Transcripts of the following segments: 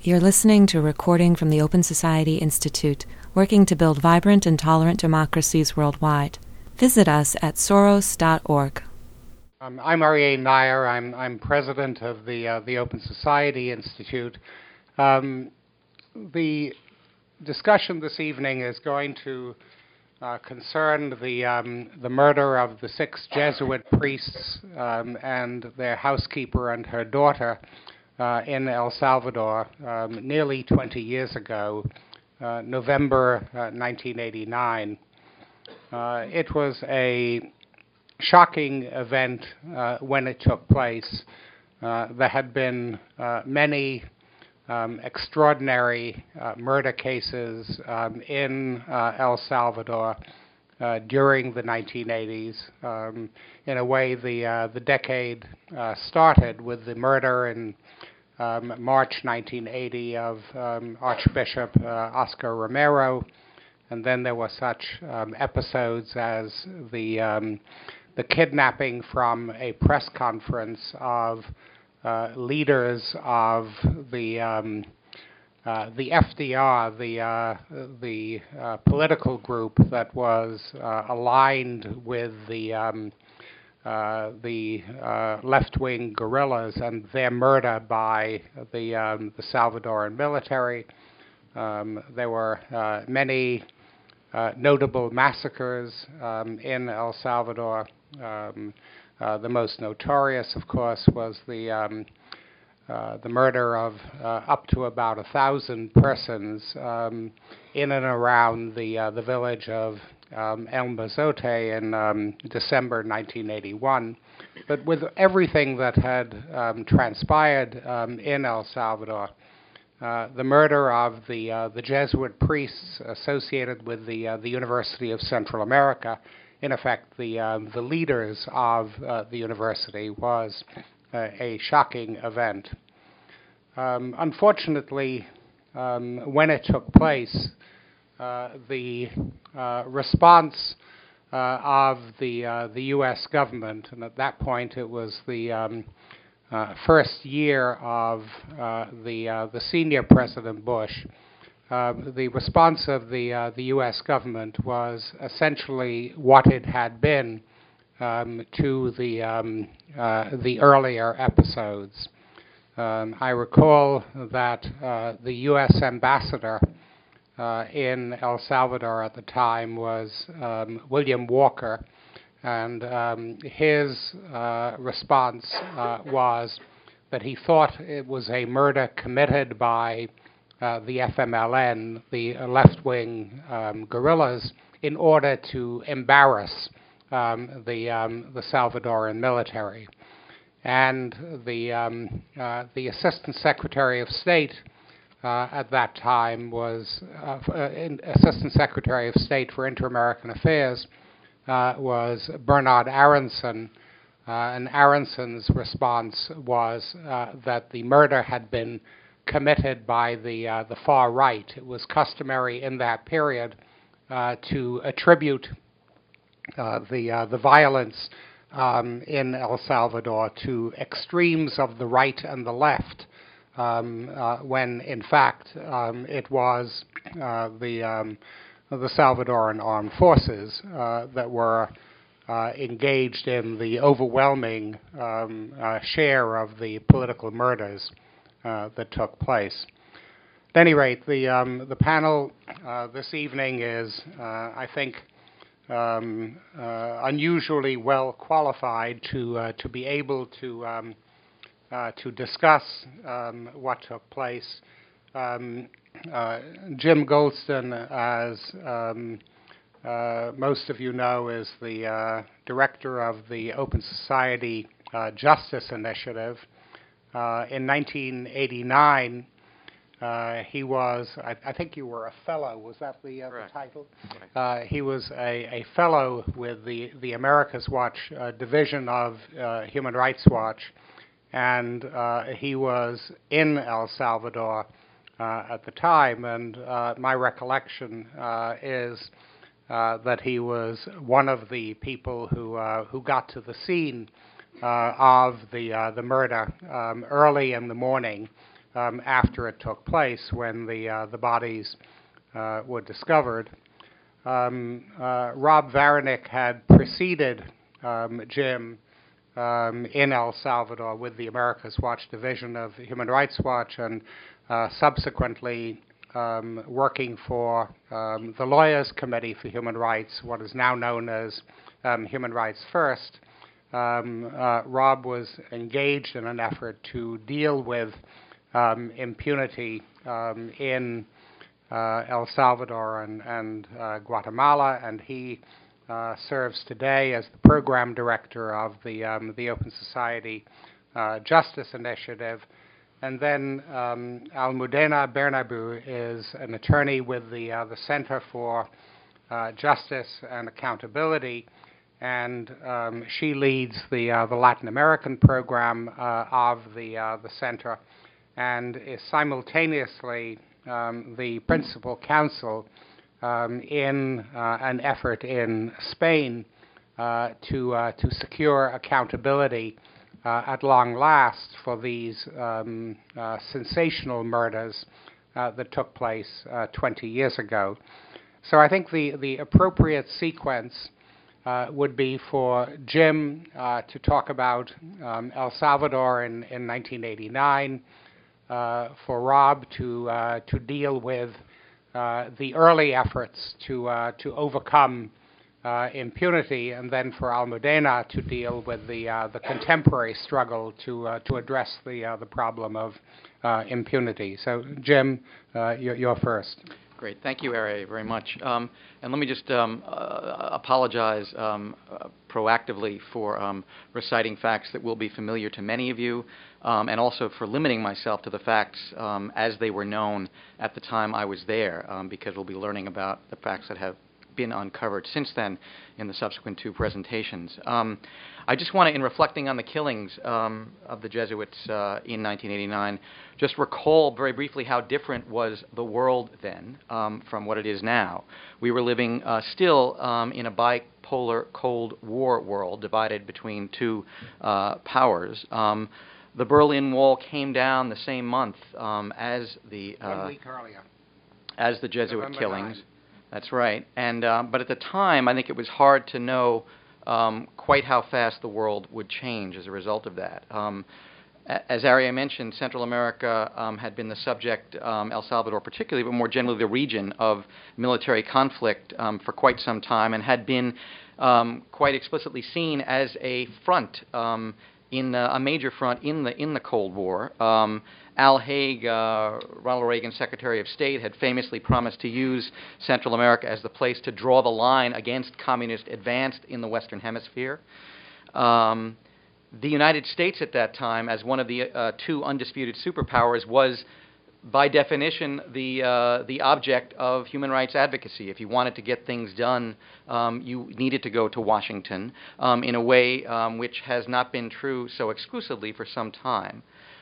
You're listening to a recording from the Open Society Institute, working to build vibrant and tolerant democracies worldwide. Visit us at soros.org. I'm Aryeh Neier. I'm president of the Open Society Institute. The discussion this evening is going to concern the murder of the 6 Jesuit priests and their housekeeper and her daughter in El Salvador nearly 20 years ago, November 1989. It was a shocking event when it took place. There had been many extraordinary murder cases in El Salvador during the 1980s. In a way, the decade started with the murder in March 1980 of Archbishop Oscar Romero, and then there were such episodes as the kidnapping from a press conference of leaders of the FDR, the political group that was aligned with the left-wing guerrillas, and their murder by the Salvadoran military. There were many notable massacres in El Salvador. The most notorious, of course, was the murder of up to about 1,000 persons in and around the village of El Mozote in December 1981. But with everything that had transpired in El Salvador, the murder of the Jesuit priests associated with the University of Central America, in effect the leaders of the university, was a shocking event. Unfortunately, when it took place, the response of the U.S. government, and at that point it was the first year of the senior President Bush, the response of the U.S. government was essentially what it had been to the earlier episodes. I recall that the U.S. ambassador in El Salvador at the time was William Walker, and his response was that he thought it was a murder committed by the FMLN, the left-wing guerrillas, in order to embarrass the Salvadoran military. And the Assistant Secretary of State at that time was Assistant Secretary of State for Inter-American Affairs was Bernard Aronson, and Aronson's response was that the murder had been committed by the far right. It was customary in that period to attribute the violence in El Salvador to extremes of the right and the left, when in fact it was the Salvadoran armed forces that were engaged in the overwhelming share of the political murders that took place. At any rate, the panel this evening is, I think, unusually well qualified to be able to discuss what took place. Jim Goldston, as most of you know, is the director of the Open Society Justice Initiative. In 1989, he was, I think you were a fellow, was that the title? Right. He was a fellow with the America's Watch division of Human Rights Watch, and he was in El Salvador at the time, and my recollection is that he was one of the people who got to the scene of the murder early in the morning after it took place, when the bodies were discovered. Rob Varanick had preceded Jim in El Salvador with the America's Watch division of Human Rights Watch, and subsequently working for the Lawyers Committee for Human Rights, what is now known as Human Rights First. Rob was engaged in an effort to deal with impunity in El Salvador and Guatemala, and he serves today as the program director of the Open Society Justice Initiative. And then Almudena Bernabeu is an attorney with the Center for Justice and Accountability, and she leads the Latin American program of the center, and is simultaneously the principal counsel in an effort in Spain to secure accountability at long last for these sensational murders that took place 20 years ago. So I think the appropriate sequence would be for Jim to talk about El Salvador in 1989, for Rob to deal with the early efforts to overcome impunity, and then for Almudena to deal with the contemporary struggle to address the problem of impunity. So, Jim, you're first. Great. Thank you, Ari, very much. And let me just apologize proactively for reciting facts that will be familiar to many of you, and also for limiting myself to the facts as they were known at the time I was there, because we'll be learning about the facts that have been uncovered since then in the subsequent two presentations. I just want to, in reflecting on the killings of the Jesuits in 1989, just recall very briefly how different was the world then from what it is now. We were living still in a bipolar Cold War world divided between two powers. The Berlin Wall came down the same month as the 1 week earlier, as the Jesuit November killings. 9. That's right. And but at the time, I think it was hard to know quite how fast the world would change as a result of that. As Aria mentioned, Central America had been the subject, El Salvador particularly, but more generally the region of military conflict for quite some time, and had been quite explicitly seen as a front, in a major front in the Cold War. Al Haig, Ronald Reagan's Secretary of State, had famously promised to use Central America as the place to draw the line against communist advance in the Western Hemisphere. The United States at that time, as one of the two undisputed superpowers, was by definition the object of human rights advocacy. If you wanted to get things done, you needed to go to Washington in a way which has not been true so exclusively for some time.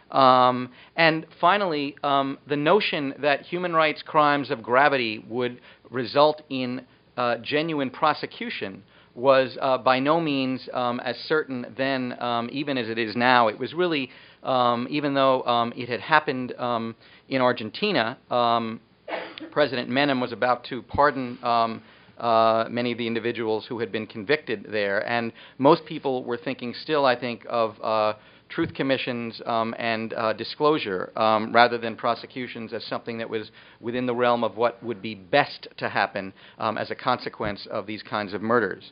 And finally, the notion that human rights crimes of gravity would result in genuine prosecution was by no means as certain then, even as it is now. It was really, even though it had happened in Argentina, President Menem was about to pardon many of the individuals who had been convicted there, and most people were thinking still, I think, of truth commissions and disclosure rather than prosecutions as something that was within the realm of what would be best to happen as a consequence of these kinds of murders.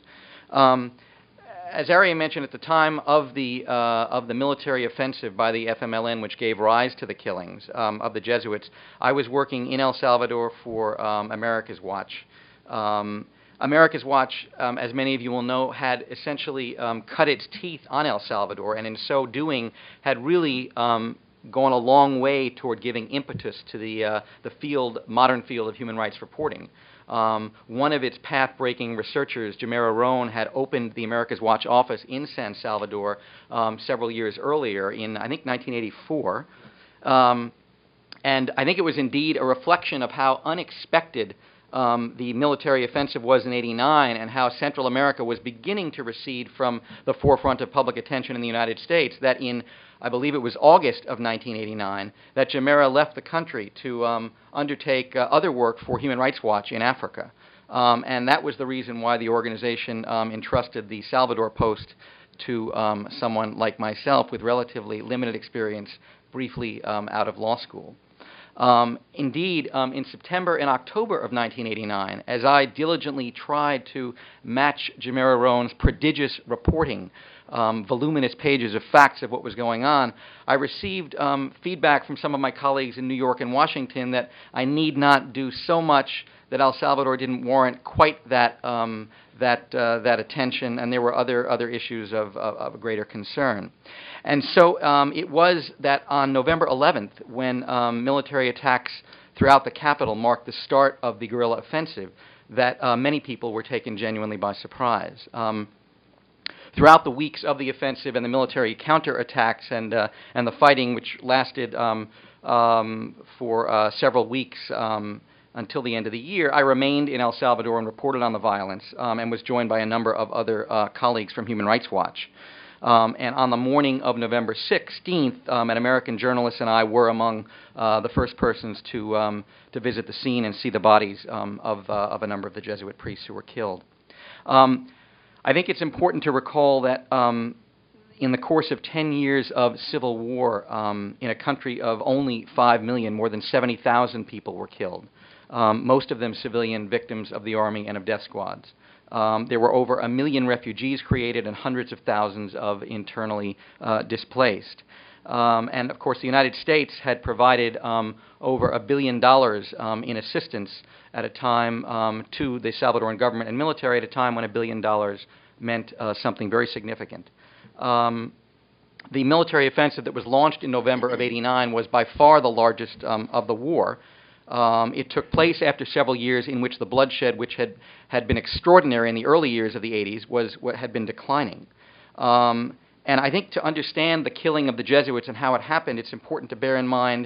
As Aria mentioned, at the time of the military offensive by the FMLN, which gave rise to the killings of the Jesuits, I was working in El Salvador for America's Watch. America's Watch, as many of you will know, had essentially cut its teeth on El Salvador, and in so doing had really gone a long way toward giving impetus to the modern field of human rights reporting. One of its path-breaking researchers, Jamera Rohn, had opened the America's Watch office in San Salvador several years earlier, in I think 1984, and I think it was indeed a reflection of how unexpected the military offensive was in '89 and how Central America was beginning to recede from the forefront of public attention in the United States, that in, I believe it was August of 1989, that Jamera left the country to undertake other work for Human Rights Watch in Africa. And that was the reason why the organization entrusted the Salvador Post to someone like myself with relatively limited experience, briefly out of law school. Indeed, in September and October of 1989, as I diligently tried to match Jamera Roan's prodigious reporting, voluminous pages of facts of what was going on, I received feedback from some of my colleagues in New York and Washington that I need not do so much, that El Salvador didn't warrant quite that attention, and there were other issues of greater concern. And so it was that on November 11th, when military attacks throughout the capital marked the start of the guerrilla offensive, that many people were taken genuinely by surprise. Throughout the weeks of the offensive and the military counterattacks and the fighting, which lasted for several weeks until the end of the year, I remained in El Salvador and reported on the violence and was joined by a number of other colleagues from Human Rights Watch. And on the morning of November 16th, an American journalist and I were among the first persons to visit the scene and see the bodies of a number of the Jesuit priests who were killed. I think it's important to recall that in the course of 10 years of civil war in a country of only 5 million, more than 70,000 people were killed, most of them civilian victims of the army and of death squads. There were over 1 million refugees created and hundreds of thousands of internally displaced. And, of course, the United States had provided over $1 billion in assistance at a time to the Salvadoran government and military at a time when $1 billion meant something very significant. The military offensive that was launched in November of '89 was by far the largest of the war. It took place after several years in which the bloodshed, which had been extraordinary in the early years of the '80s, had been declining. And I think to understand the killing of the Jesuits and how it happened, it's important to bear in mind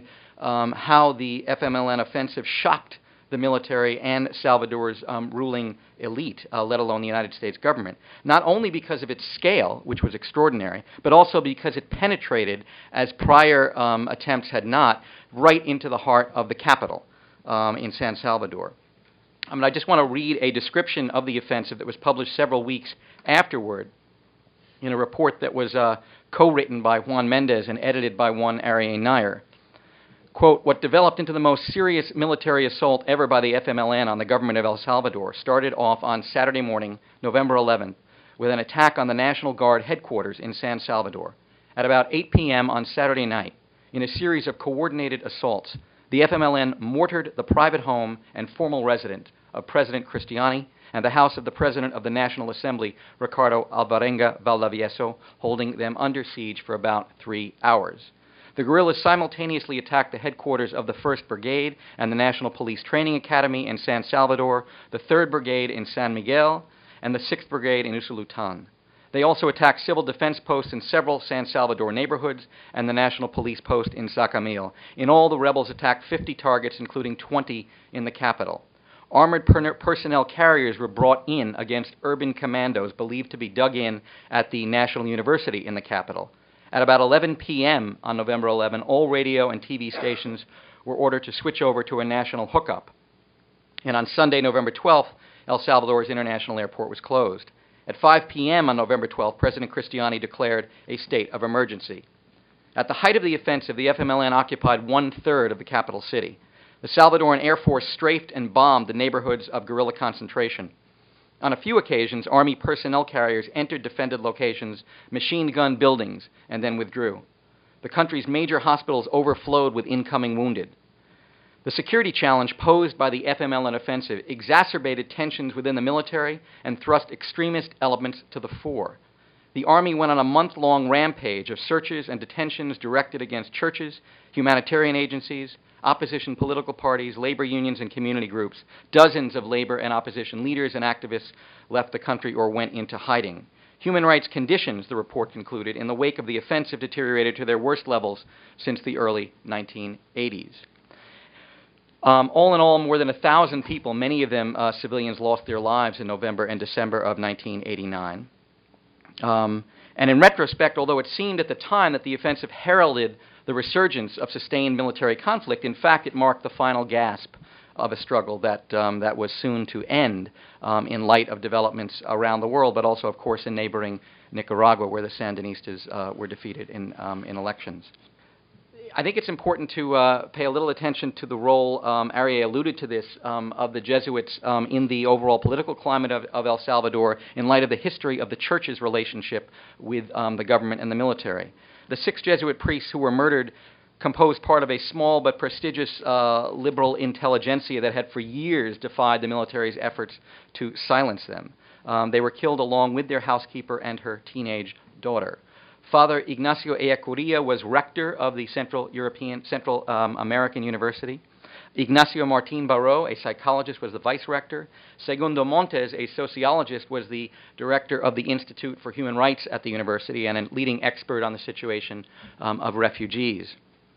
how the FMLN offensive shocked the military and Salvador's ruling elite, let alone the United States government, not only because of its scale, which was extraordinary, but also because it penetrated, as prior attempts had not, right into the heart of the capital in San Salvador. I just want to read a description of the offensive that was published several weeks afterward in a report that was co-written by Juan Mendez and edited by one Ariane Nair. Quote, what developed into the most serious military assault ever by the FMLN on the government of El Salvador started off on Saturday morning, November 11th, with an attack on the National Guard headquarters in San Salvador. At about 8 p.m. on Saturday night, in a series of coordinated assaults, the FMLN mortared the private home and formal residence of President Cristiani and the house of the President of the National Assembly, Ricardo Alvarenga Valdivieso, holding them under siege for about 3 hours. The guerrillas simultaneously attacked the headquarters of the 1st Brigade and the National Police Training Academy in San Salvador, the 3rd Brigade in San Miguel, and the 6th Brigade in Usulután. They also attacked civil defense posts in several San Salvador neighborhoods and the National Police Post in Zacamil. In all, the rebels attacked 50 targets, including 20 in the capital. Armored personnel carriers were brought in against urban commandos believed to be dug in at the National University in the capital. At about 11 p.m. on November 11, all radio and TV stations were ordered to switch over to a national hookup. And on Sunday, November 12th, El Salvador's international airport was closed. At 5 p.m. on November 12th, President Cristiani declared a state of emergency. At the height of the offensive, the FMLN occupied 1/3 of the capital city. The Salvadoran Air Force strafed and bombed the neighborhoods of guerrilla concentration. On a few occasions, Army personnel carriers entered defended locations, machine-gunned buildings, and then withdrew. The country's major hospitals overflowed with incoming wounded. The security challenge posed by the FMLN offensive exacerbated tensions within the military and thrust extremist elements to the fore. The Army went on a month-long rampage of searches and detentions directed against churches, humanitarian agencies, opposition political parties, labor unions, and community groups. Dozens of labor and opposition leaders and activists left the country or went into hiding. Human rights conditions, the report concluded, in the wake of the offensive deteriorated to their worst levels since the early 1980s. All in all, more than 1,000 people, many of them civilians, lost their lives in November and December of 1989. And in retrospect, although it seemed at the time that the offensive heralded the resurgence of sustained military conflict, in fact, it marked the final gasp of a struggle that was soon to end in light of developments around the world, but also, of course, in neighboring Nicaragua, where the Sandinistas were defeated in elections. I think it's important to pay a little attention to the role, Aryeh alluded to this, of the Jesuits in the overall political climate of El Salvador in light of the history of the church's relationship with the government and the military. The 6 Jesuit priests who were murdered composed part of a small but prestigious liberal intelligentsia that had for years defied the military's efforts to silence them. They were killed along with their housekeeper and her teenage daughter. Father Ignacio Ellacuría was rector of the Central American University. Ignacio Martín Baró, a psychologist, was the vice rector. Segundo Montes, a sociologist, was the director of the Institute for Human Rights at the university and a leading expert on the situation of refugees.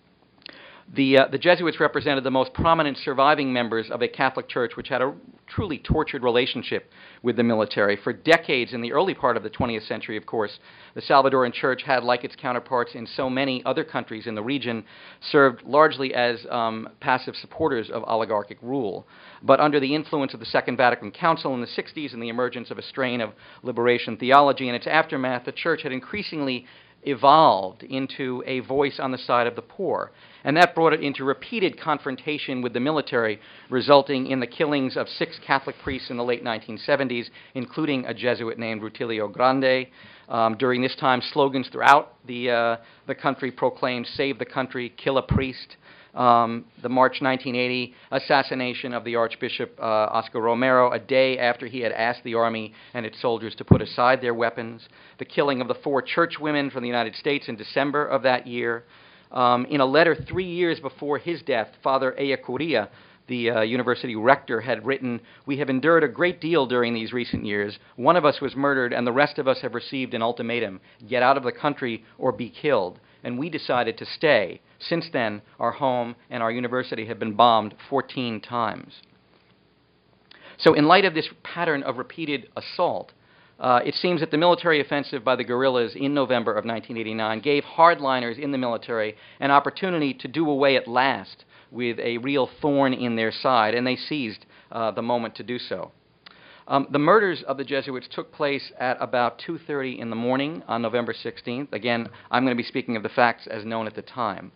The Jesuits represented the most prominent surviving members of a Catholic church which had a truly tortured relationship with the military. For decades, in the early part of the 20th century, of course, the Salvadoran church had, like its counterparts in so many other countries in the region, served largely as passive supporters of oligarchic rule. But under the influence of the Second Vatican Council in the 60s and the emergence of a strain of liberation theology and its aftermath, the church had increasingly evolved into a voice on the side of the poor. And that brought it into repeated confrontation with the military, resulting in the killings of 6 Catholic priests in the late 1970s, including a Jesuit named Rutilio Grande. During this time, slogans throughout the country proclaimed, "Save the country, kill a priest." The March 1980 assassination of the Archbishop Oscar Romero, a day after he had asked the army and its soldiers to put aside their weapons. The killing of the 4 churchwomen from the United States in December of that year. In a letter 3 years before his death, Father Ellacuría, the university rector, had written, "We have endured a great deal during these recent years. One of us was murdered, and the rest of us have received an ultimatum: get out of the country or be killed. And we decided to stay. Since then, our home and our university have been bombed 14 times." So in light of this pattern of repeated assault, it seems that the military offensive by the guerrillas in November of 1989 gave hardliners in the military an opportunity to do away at last with a real thorn in their side, and they seized the moment to do so. The murders of the Jesuits took place at about 2:30 in the morning on November 16th. Again, I'm going to be speaking of the facts as known at the time.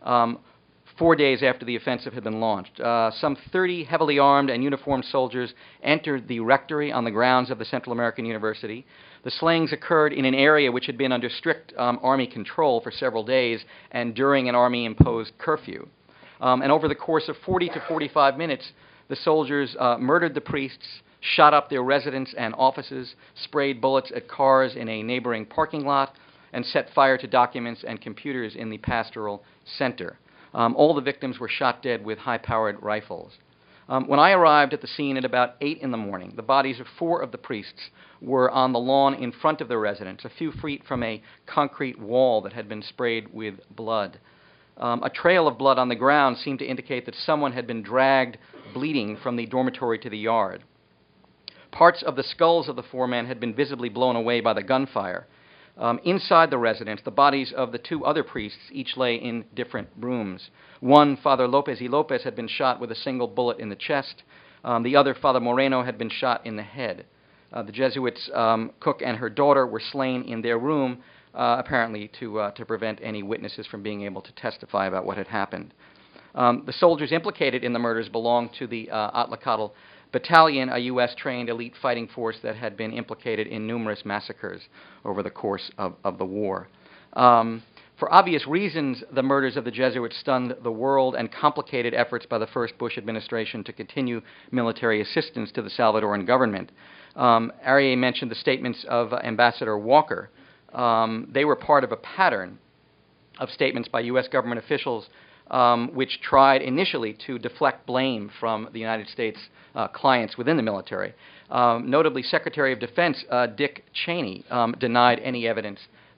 4 days after the offensive had been launched. Some 30 heavily armed and uniformed soldiers entered the rectory on the grounds of the Central American University. The slayings occurred in an area which had been under strict Army control for several days and during an Army-imposed curfew. And over the course of 40 to 45 minutes, the soldiers murdered the priests, shot up their residence and offices, sprayed bullets at cars in a neighboring parking lot, and set fire to documents and computers in the pastoral center. All the victims were shot dead with high-powered rifles. When I arrived at the scene at about 8 in the morning, the bodies of 4 of the priests were on the lawn in front of their residence, a few feet from a concrete wall that had been sprayed with blood. A trail of blood on the ground seemed to indicate that someone had been dragged bleeding from the dormitory to the yard. Parts of the skulls of the 4 men had been visibly blown away by the gunfire. Inside the residence, the bodies of the 2 other priests each lay in different rooms. One, Father Lopez y Lopez, had been shot with a single bullet in the chest. The other, Father Moreno, had been shot in the head. The Jesuits' cook and her daughter were slain in their room, apparently to prevent any witnesses from being able to testify about what had happened. The soldiers implicated in the murders belonged to the Atlacatl Battalion, a U.S.-trained elite fighting force that had been implicated in numerous massacres over the course of the war. For obvious reasons, the murders of the Jesuits stunned the world and complicated efforts by the first Bush administration to continue military assistance to the Salvadoran government. Aryeh mentioned the statements of Ambassador Walker. They were part of a pattern of statements by U.S. government officials which tried initially to deflect blame from the United States clients within the military. Notably, Secretary of Defense Dick Cheney denied any evidence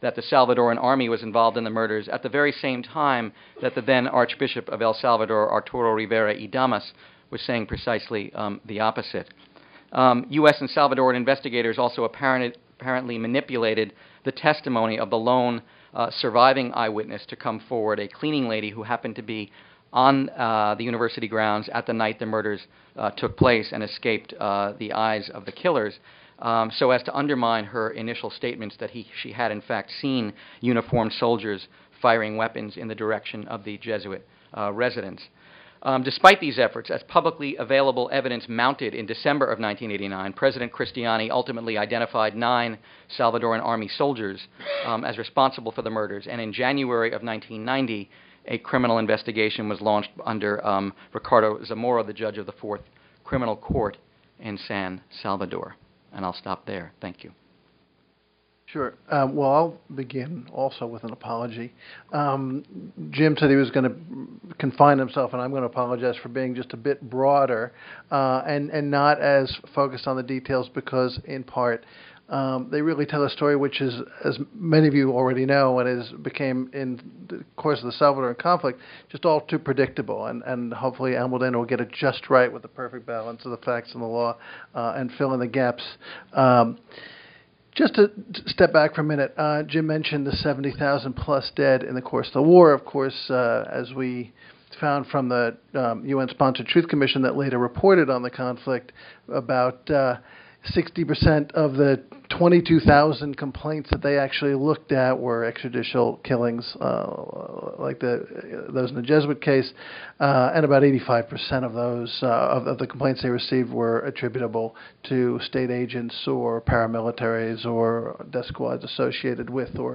that the Salvadoran army was involved in the murders at the very same time that the then Archbishop of El Salvador, Arturo Rivera y Damas, was saying precisely the opposite. U.S. and Salvadoran investigators also apparently manipulated the testimony of the lone surviving eyewitness to come forward, a cleaning lady who happened to be on the university grounds at the night the murders took place and escaped the eyes of the killers, so as to undermine her initial statements that she had in fact seen uniformed soldiers firing weapons in the direction of the Jesuit residence. Despite these efforts, as publicly available evidence mounted in December of 1989, President Cristiani ultimately identified 9 Salvadoran army soldiers as responsible for the murders, and in January of 1990, a criminal investigation was launched under Ricardo Zamora, the judge of the 4th Criminal Court in San Salvador. And I'll stop there. Thank you. Sure. Well, I'll begin also with an apology. Jim said he was going to confine himself, and I'm going to apologize for being just a bit broader and not as focused on the details because, in part, they really tell a story which is, as many of you already know, and became, in the course of the Salvadoran conflict, just all too predictable. And hopefully Almudena will get it just right with the perfect balance of the facts and the law and fill in the gaps. Just to step back for a minute, Jim mentioned the 70,000 plus dead in the course of the war. Of course, as we found from the UN-sponsored Truth Commission that later reported on the conflict, about 60% of the 22,000 complaints that they actually looked at were extrajudicial killings, like those in the Jesuit case, and about 85% of those of the complaints they received were attributable to state agents or paramilitaries or death squads associated with or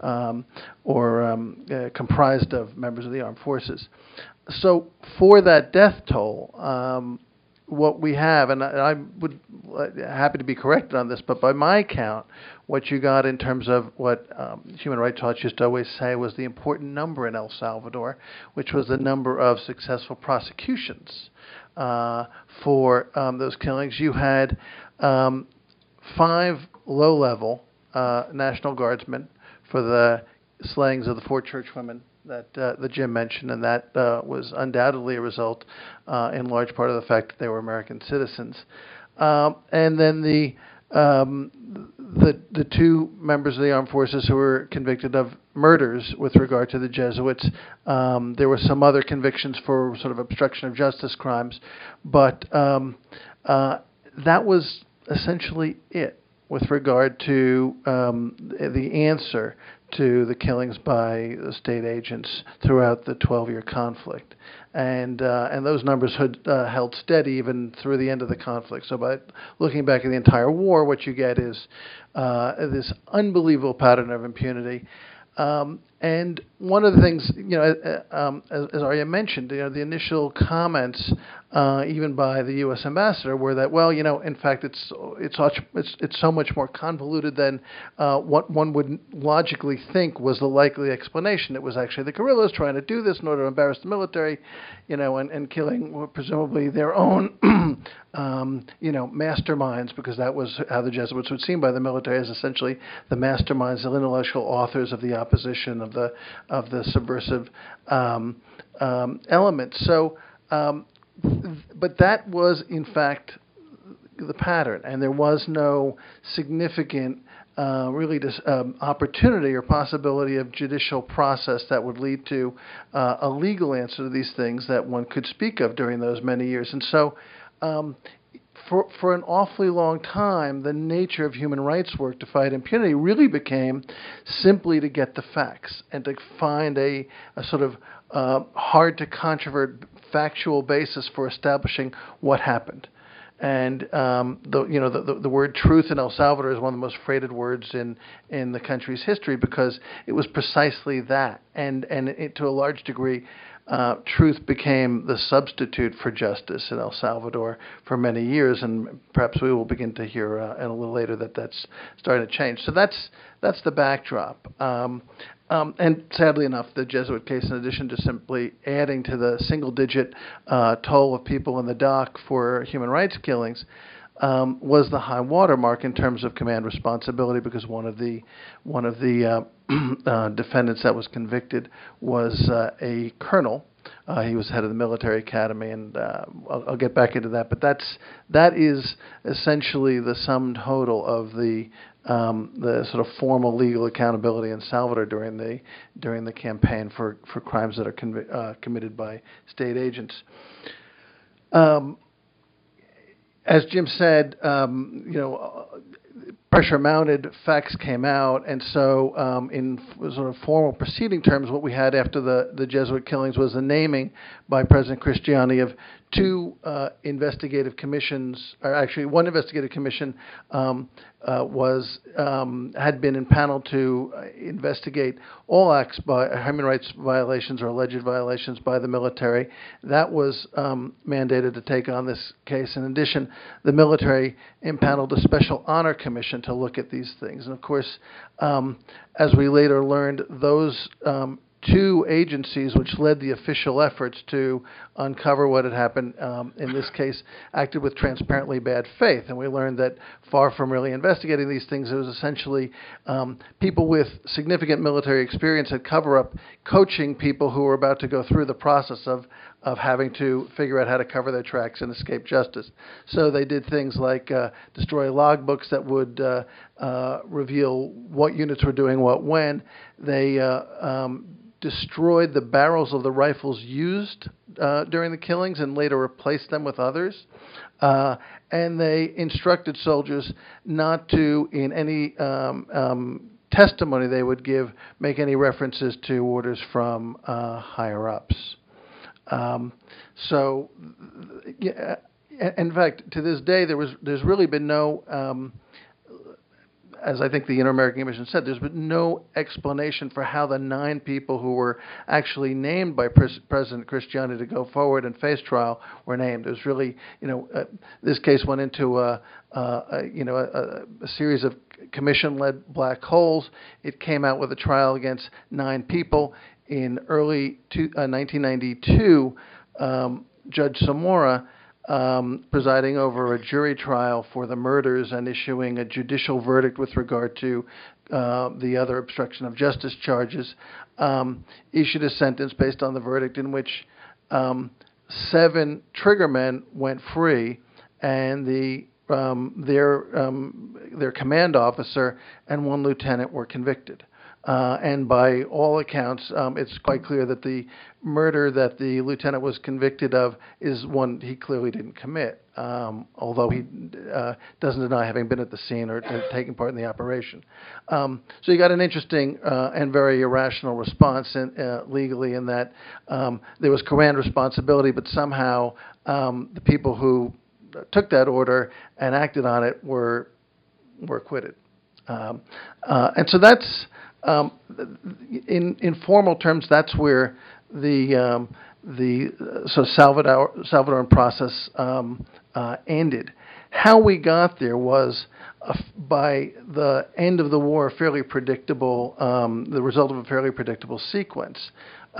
comprised of members of the armed forces. So for that death toll, what we have, and I would happy to be corrected on this, but by my count, what you got in terms of what Human Rights Watch used to always say was the important number in El Salvador, which was the number of successful prosecutions for those killings. You had 5 low-level National Guardsmen for the slayings of the 4 churchwomen that Jim mentioned, and that was undoubtedly a result, in large part, of the fact that they were American citizens. And then the 2 members of the armed forces who were convicted of murders with regard to the Jesuits. There were some other convictions for sort of obstruction of justice crimes, but that was essentially it with regard to the answer to the killings by the state agents throughout the 12-year conflict. And those numbers had held steady even through the end of the conflict. So by looking back at the entire war, what you get is this unbelievable pattern of impunity. And one of the things, as Arya mentioned, the initial comments, even by the U.S. ambassador, were that, well, in fact, it's so much more convoluted than what one would logically think was the likely explanation. It was actually the guerrillas trying to do this in order to embarrass the military, and killing presumably their own, masterminds, because that was how the Jesuits were seen by the military, as essentially the masterminds, the intellectual authors of the opposition, of the subversive element. So, but that was in fact the pattern, and there was no significant opportunity or possibility of judicial process that would lead to a legal answer to these things that one could speak of during those many years. And so for an awfully long time, the nature of human rights work to fight impunity really became simply to get the facts and to find a sort of hard to controvert factual basis for establishing what happened. And the word truth in El Salvador is one of the most freighted words in the country's history, because it was precisely that, and it, to a large degree, truth became the substitute for justice in El Salvador for many years, and perhaps we will begin to hear in a little later that that's starting to change. So that's the backdrop. And sadly enough, the Jesuit case, in addition to simply adding to the single-digit toll of people in the dock for human rights killings, was the high watermark in terms of command responsibility, because one of the defendants that was convicted was a colonel. He was head of the military academy, and I'll get back into that. But that is essentially the sum total of the sort of formal legal accountability in Salvador during the campaign for crimes that are committed by state agents. As Jim said, pressure mounted, facts came out, and so in sort of formal proceeding terms, what we had after the Jesuit killings was the naming by President Cristiani of two investigative commissions, or actually one investigative commission had been impaneled to investigate all acts by human rights violations or alleged violations by the military. That was mandated to take on this case. In addition, the military impaneled a special honor commission to look at these things. And of course, as we later learned, those two agencies which led the official efforts to uncover what had happened, in this case, acted with transparently bad faith. And we learned that far from really investigating these things, it was essentially people with significant military experience at cover-up coaching people who were about to go through the process of having to figure out how to cover their tracks and escape justice. So they did things like destroy logbooks that would reveal what units were doing what when. They destroyed the barrels of the rifles used during the killings and later replaced them with others. And they instructed soldiers not to, in any testimony they would give, make any references to orders from higher-ups. So, in fact, to this day, there's really been no, as I think the Inter-American Commission said, there's been no explanation for how the 9 people who were actually named by President Cristiani to go forward and face trial were named. It was really, this case went into a series of commission-led black holes. It came out with a trial against 9 people. In early 1992, Judge Zamora, presiding over a jury trial for the murders and issuing a judicial verdict with regard to the other obstruction of justice charges, issued a sentence based on the verdict in which 7 triggermen went free, and their command officer and 1 lieutenant were convicted. And by all accounts, it's quite clear that the murder that the lieutenant was convicted of is one he clearly didn't commit, although he doesn't deny having been at the scene or taking part in the operation. So you got an interesting and very irrational response legally in that there was command responsibility, but somehow the people who took that order and acted on it were acquitted. And so that's... in formal terms, that's where the sort of Salvadoran process ended. How we got there was, by the end of the war, fairly predictable. The result of a fairly predictable sequence.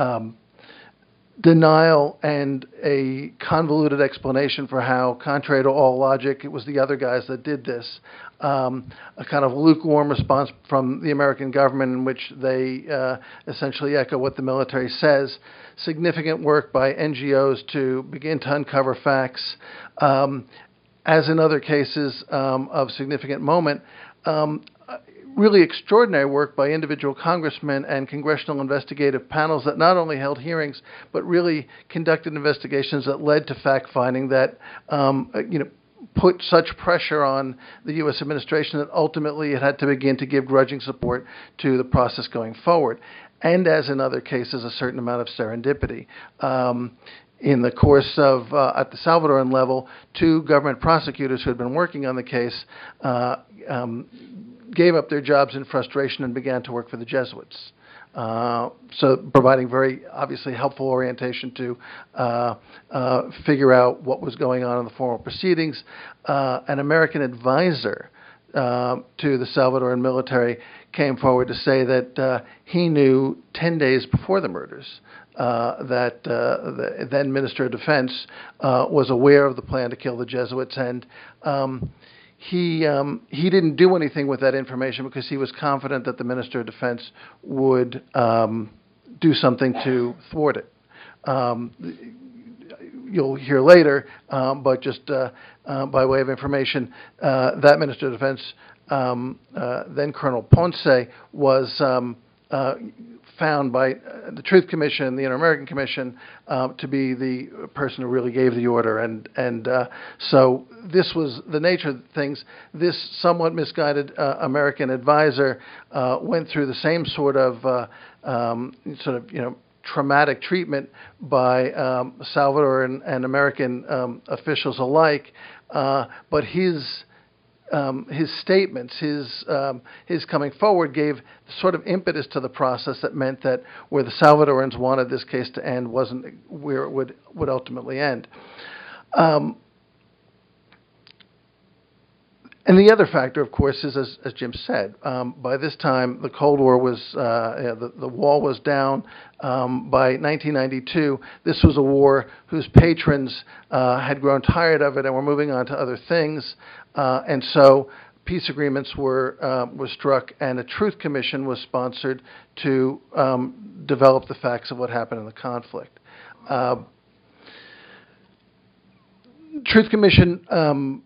Denial and a convoluted explanation for how, contrary to all logic, it was the other guys that did this. A kind of lukewarm response from the American government in which they essentially echo what the military says. Significant work by NGOs to begin to uncover facts. As in other cases of significant moment, really extraordinary work by individual congressmen and congressional investigative panels that not only held hearings, but really conducted investigations that led to fact-finding that, put such pressure on the U.S. administration that ultimately it had to begin to give grudging support to the process going forward. And as in other cases, a certain amount of serendipity. In the course of, at the Salvadoran level, 2 government prosecutors who had been working on the case gave up their jobs in frustration and began to work for the Jesuits. So providing very obviously helpful orientation to figure out what was going on in the formal proceedings. An American advisor to the Salvadoran military came forward to say that he knew 10 days before the murders that the then Minister of Defense was aware of the plan to kill the Jesuits, and he didn't do anything with that information because he was confident that the Minister of Defense would do something to thwart it. You'll hear later, but just by way of information, that Minister of Defense, then Colonel Ponce, was found by the Truth Commission, the Inter-American Commission, to be the person who really gave the order. And so this was the nature of things. This somewhat misguided American advisor went through the same sort of traumatic treatment by Salvadoran and American officials alike, but his statements, his coming forward gave sort of impetus to the process that meant that where the Salvadorans wanted this case to end wasn't where it would ultimately end. And the other factor, of course, is, as Jim said, by this time the Cold War was, the wall was down. By 1992, this was a war whose patrons had grown tired of it and were moving on to other things. And so peace agreements were struck, and a Truth Commission was sponsored to develop the facts of what happened in the conflict. Truth Commission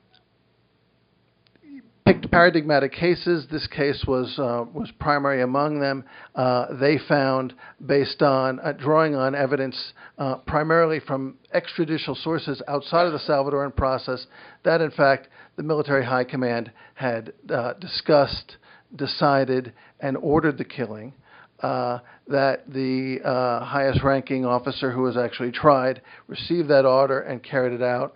picked paradigmatic cases. This case was primary among them. They found, based on drawing on evidence primarily from extrajudicial sources outside of the Salvadoran process, that in fact the military high command had discussed, decided, and ordered the killing. That the highest ranking officer who was actually tried received that order and carried it out,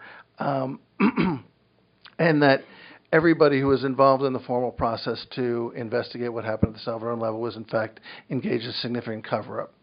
and that everybody who was involved in the formal process to investigate what happened at the Salvadoran level was, in fact, engaged in a significant cover-up.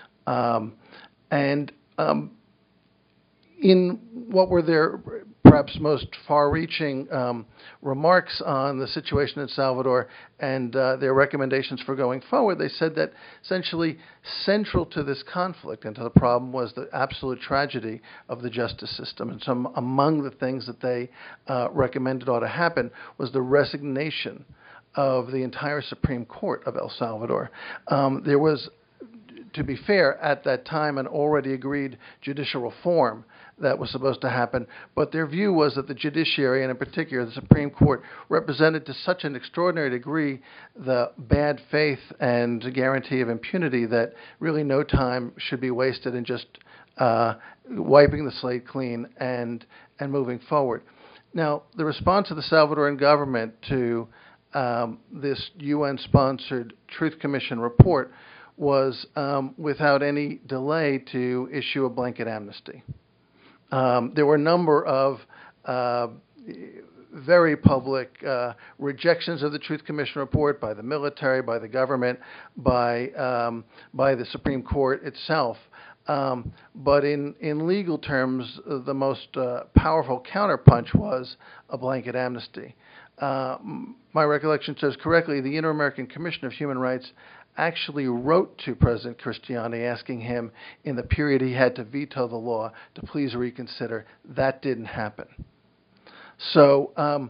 In what were their perhaps most far-reaching remarks on the situation in Salvador and their recommendations for going forward, they said that essentially central to this conflict and to the problem was the absolute tragedy of the justice system. And so among the things that they recommended ought to happen was the resignation of the entire Supreme Court of El Salvador. There was, to be fair, at that time an already agreed judicial reform that was supposed to happen, but their view was that the judiciary, and in particular the Supreme Court, represented to such an extraordinary degree the bad faith and guarantee of impunity that really no time should be wasted in just wiping the slate clean and moving forward. Now, the response of the Salvadoran government to this UN-sponsored Truth Commission report was without any delay to issue a blanket amnesty. There were a number of very public rejections of the Truth Commission report by the military, by the government, by the Supreme Court itself. But in legal terms, the most powerful counterpunch was a blanket amnesty. My recollection serves correctly, the Inter-American Commission of Human Rights actually wrote to President Cristiani asking him in the period he had to veto the law to please reconsider. That didn't happen. So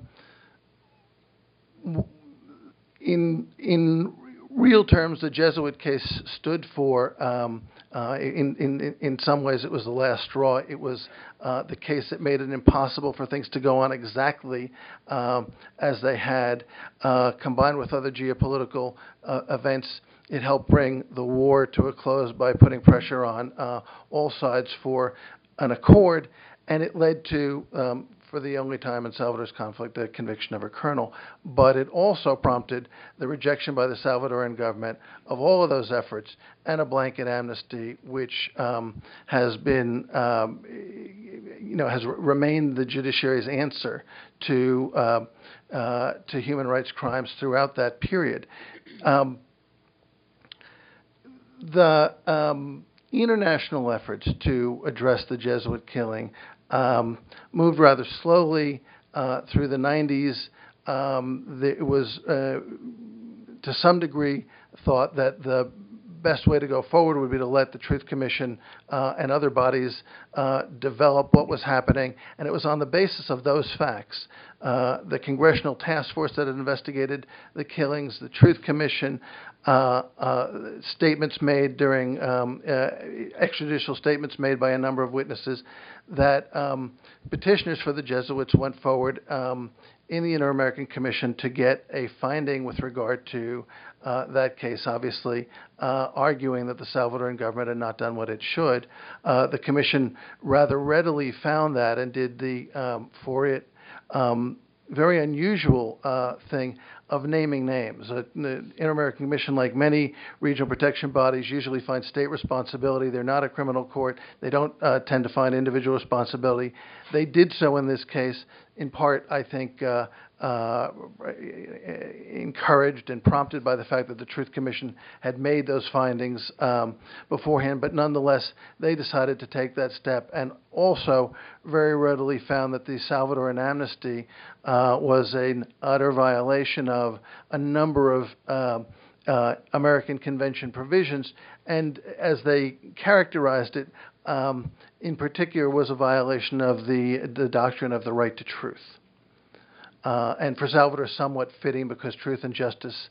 in real terms, the Jesuit case stood for, in some ways, it was the last straw. It was the case that made it impossible for things to go on exactly as they had, combined with other geopolitical events. It helped bring the war to a close by putting pressure on all sides for an accord, and it led to, for the only time in Salvador's conflict, the conviction of a colonel. But it also prompted the rejection by the Salvadoran government of all of those efforts and a blanket amnesty, which has been, has remained the judiciary's answer to human rights crimes throughout that period. The international efforts to address the Jesuit killing moved rather slowly through the 90s. It was, to some degree, thought that the best way to go forward would be to let the Truth Commission and other bodies develop what was happening. And it was on the basis of those facts, the Congressional Task Force that had investigated the killings, the Truth Commission, statements made during extrajudicial statements made by a number of witnesses, that petitioners for the Jesuits went forward in the Inter-American Commission to get a finding with regard to that case, obviously arguing that the Salvadoran government had not done what it should. The Commission rather readily found that and did the, for it, very unusual thing of naming names. The Inter-American Commission, like many regional protection bodies, usually find state responsibility. They're not a criminal court. They don't tend to find individual responsibility. They did so in this case, in part, I think, encouraged and prompted by the fact that the Truth Commission had made those findings beforehand, but nonetheless, they decided to take that step, and also very readily found that the Salvadoran amnesty was an utter violation of a number of American Convention provisions, and as they characterized it, in particular was a violation of the doctrine of the right to truth. And for Salvador, somewhat fitting because truth and justice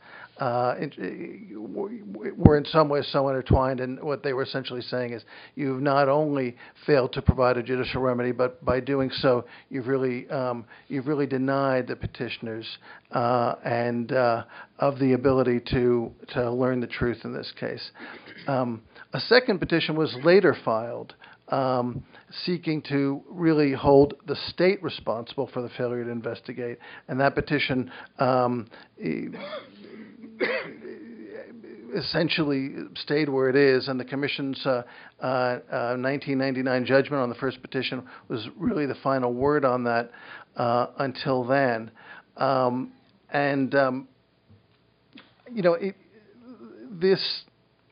were in some ways so intertwined. And what they were essentially saying is, you've not only failed to provide a judicial remedy, but by doing so, you've really denied the petitioners and of the ability to learn the truth in this case. A second petition was later filed, seeking to really hold the state responsible for the failure to investigate. And that petition essentially stayed where it is, and the Commission's 1999 judgment on the first petition was really the final word on that until then. This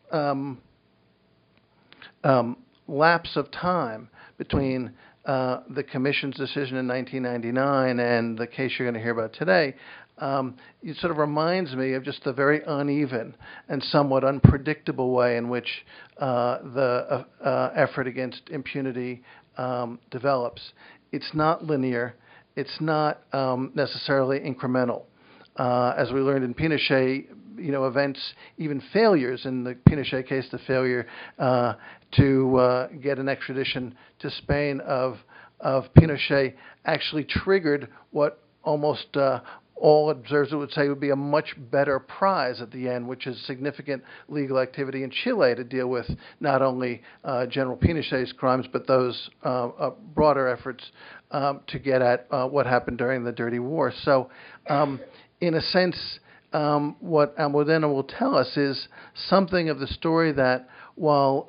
lapse of time between the Commission's decision in 1999 and the case you're going to hear about today, it sort of reminds me of just the very uneven and somewhat unpredictable way in which the effort against impunity develops. It's not linear. It's not necessarily incremental. As we learned in Pinochet, events, even failures in the Pinochet case, the failure to get an extradition to Spain of Pinochet actually triggered what almost all observers would say would be a much better prize at the end, which is significant legal activity in Chile to deal with not only General Pinochet's crimes, but those broader efforts to get at what happened during the Dirty War. So, in a sense, what Almudena will tell us is something of the story that while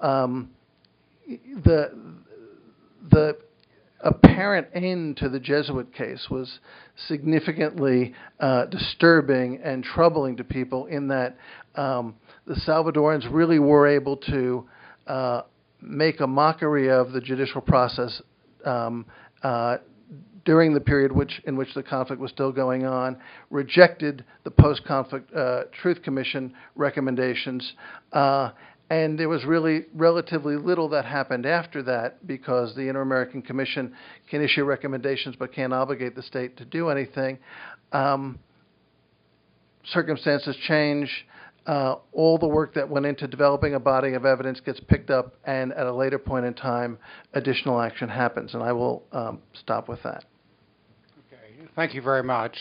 the apparent end to the Jesuit case was significantly disturbing and troubling to people, in that the Salvadorans really were able to make a mockery of the judicial process during the period in which the conflict was still going on, rejected the post-conflict Truth Commission recommendations, and there was really relatively little that happened after that, because the Inter-American Commission can issue recommendations but can't obligate the state to do anything. Circumstances change. All the work that went into developing a body of evidence gets picked up, and at a later point in time, additional action happens. And I will stop with that. Okay, thank you very much.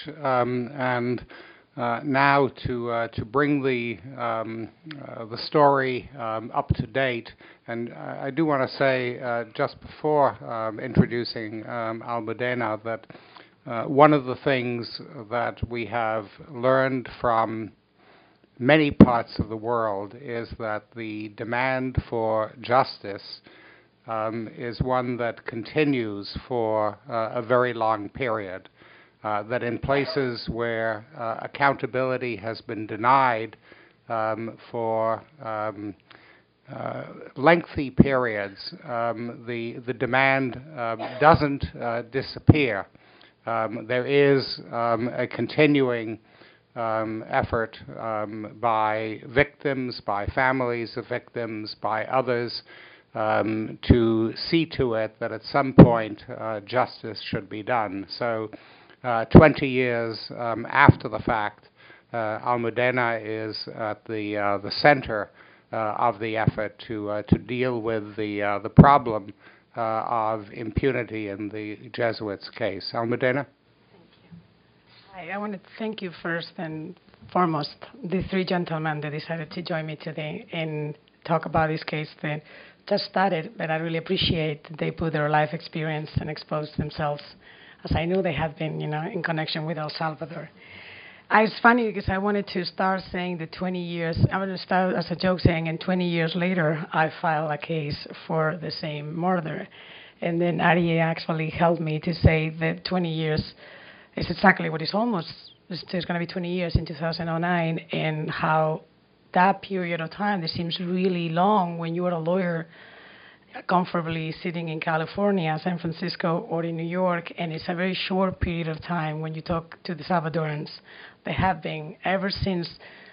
Now to bring the story up to date, and I do want to say just before introducing Almudena that one of the things that we have learned from many parts of the world is that the demand for justice is one that continues for a very long period. That in places where accountability has been denied for lengthy periods, the demand doesn't disappear. There is a continuing effort by victims, by families of victims, by others, to see to it that at some point justice should be done. So 20 years after the fact, Almudena is at the center of the effort to deal with the problem of impunity in the Jesuits' case. Almudena? Hi, I want to thank you first and foremost, the three gentlemen that decided to join me today and talk about this case that just started, but I really appreciate that they put their life experience and exposed themselves, as I know they have been, in connection with El Salvador. It's funny because I wanted to start saying the 20 years, I want to start as a joke saying, and 20 years later, I filed a case for the same murder. And then Ari actually helped me to say that 20 years is exactly what it's almost, it's going to be 20 years in 2009, and how that period of time that seems really long when you are a lawyer comfortably sitting in California, San Francisco, or in New York, and it's a very short period of time when you talk to the Salvadorans. They have been ever since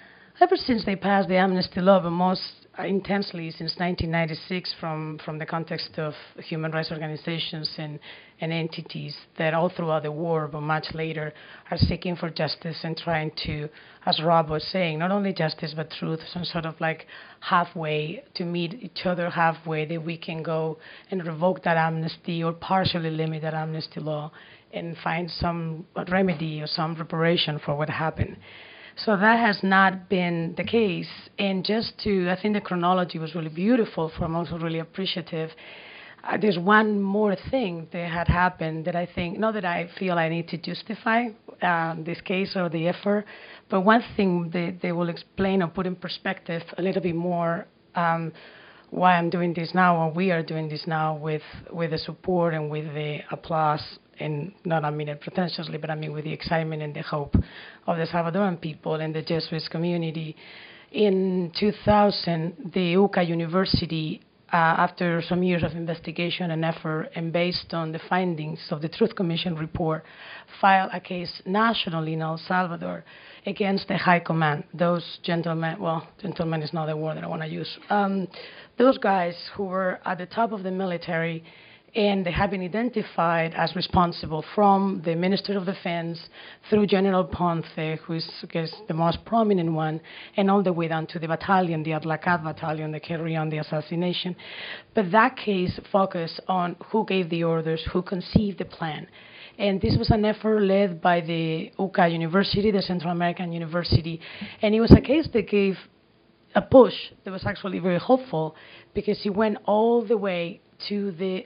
they passed the amnesty law, but most intensely since 1996 from the context of human rights organizations and entities that all throughout the war, but much later, are seeking for justice and trying to, as Rob was saying, not only justice but truth, some sort of like halfway, to meet each other halfway, that we can go and revoke that amnesty or partially limit that amnesty law and find some remedy or some reparation for what happened. So that has not been the case. And I think the chronology was really beautiful, I'm also really appreciative. There's one more thing that had happened that I think, not that I feel I need to justify this case or the effort, but one thing they will explain or put in perspective a little bit more why I'm doing this now, or we are doing this now with the support and with the applause, and not I mean it pretentiously, but I mean with the excitement and the hope of the Salvadoran people and the Jesuit community. In 2000, the UCA University, after some years of investigation and effort, and based on the findings of the Truth Commission report, filed a case nationally in El Salvador against the High Command. Those gentlemen, well, gentlemen is not the word that I want to use. Those guys who were at the top of the military, and they have been identified as responsible from the Minister of Defense through General Ponce, who is, I guess, the most prominent one, and all the way down to the battalion, the Atlacat battalion that carried on the assassination. But that case focused on who gave the orders, who conceived the plan. And this was an effort led by the UCA University, the Central American University, and it was a case that gave a push that was actually very hopeful, because it went all the way to the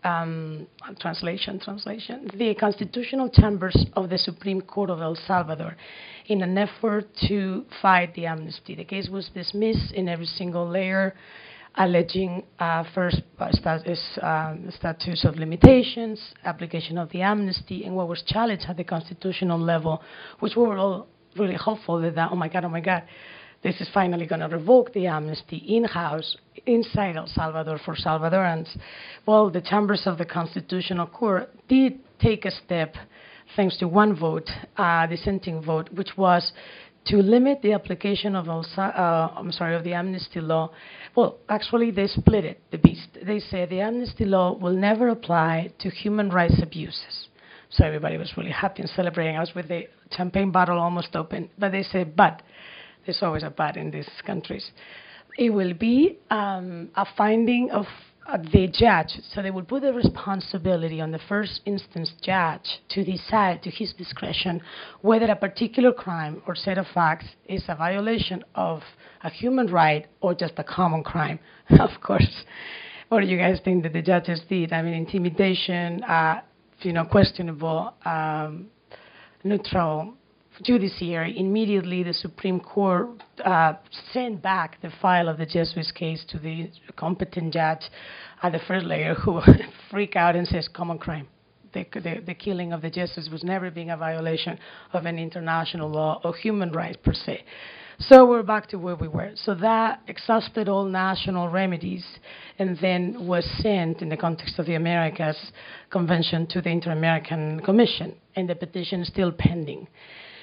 the constitutional chambers of the Supreme Court of El Salvador in an effort to fight the amnesty. The case was dismissed in every single layer, alleging first statutes of limitations, application of the amnesty, and what was challenged at the constitutional level, which we were all really hopeful that, oh my God, this is finally going to revoke the amnesty in-house, inside El Salvador for Salvadorans. Well, the chambers of the Constitutional Court did take a step, thanks to one vote, dissenting vote, which was to limit the application of the amnesty law. Well, actually, they split it, the beast. They said the amnesty law will never apply to human rights abuses. So everybody was really happy and celebrating. I was with the champagne bottle almost open. But they said, but. There's always a but in these countries. It will be a finding of the judge. So they will put the responsibility on the first instance judge to decide to his discretion whether a particular crime or set of facts is a violation of a human right or just a common crime. Of course, what do you guys think that the judges did? I mean, intimidation, questionable, neutral judiciary. Immediately the Supreme Court sent back the file of the Jesuits case to the competent judge at the first layer, who freaked out and says common crime. The killing of the Jesuits was never being a violation of an international law or human rights per se. So we're back to where we were. So that exhausted all national remedies and then was sent in the context of the Americas Convention to the Inter-American Commission, and the petition is still pending.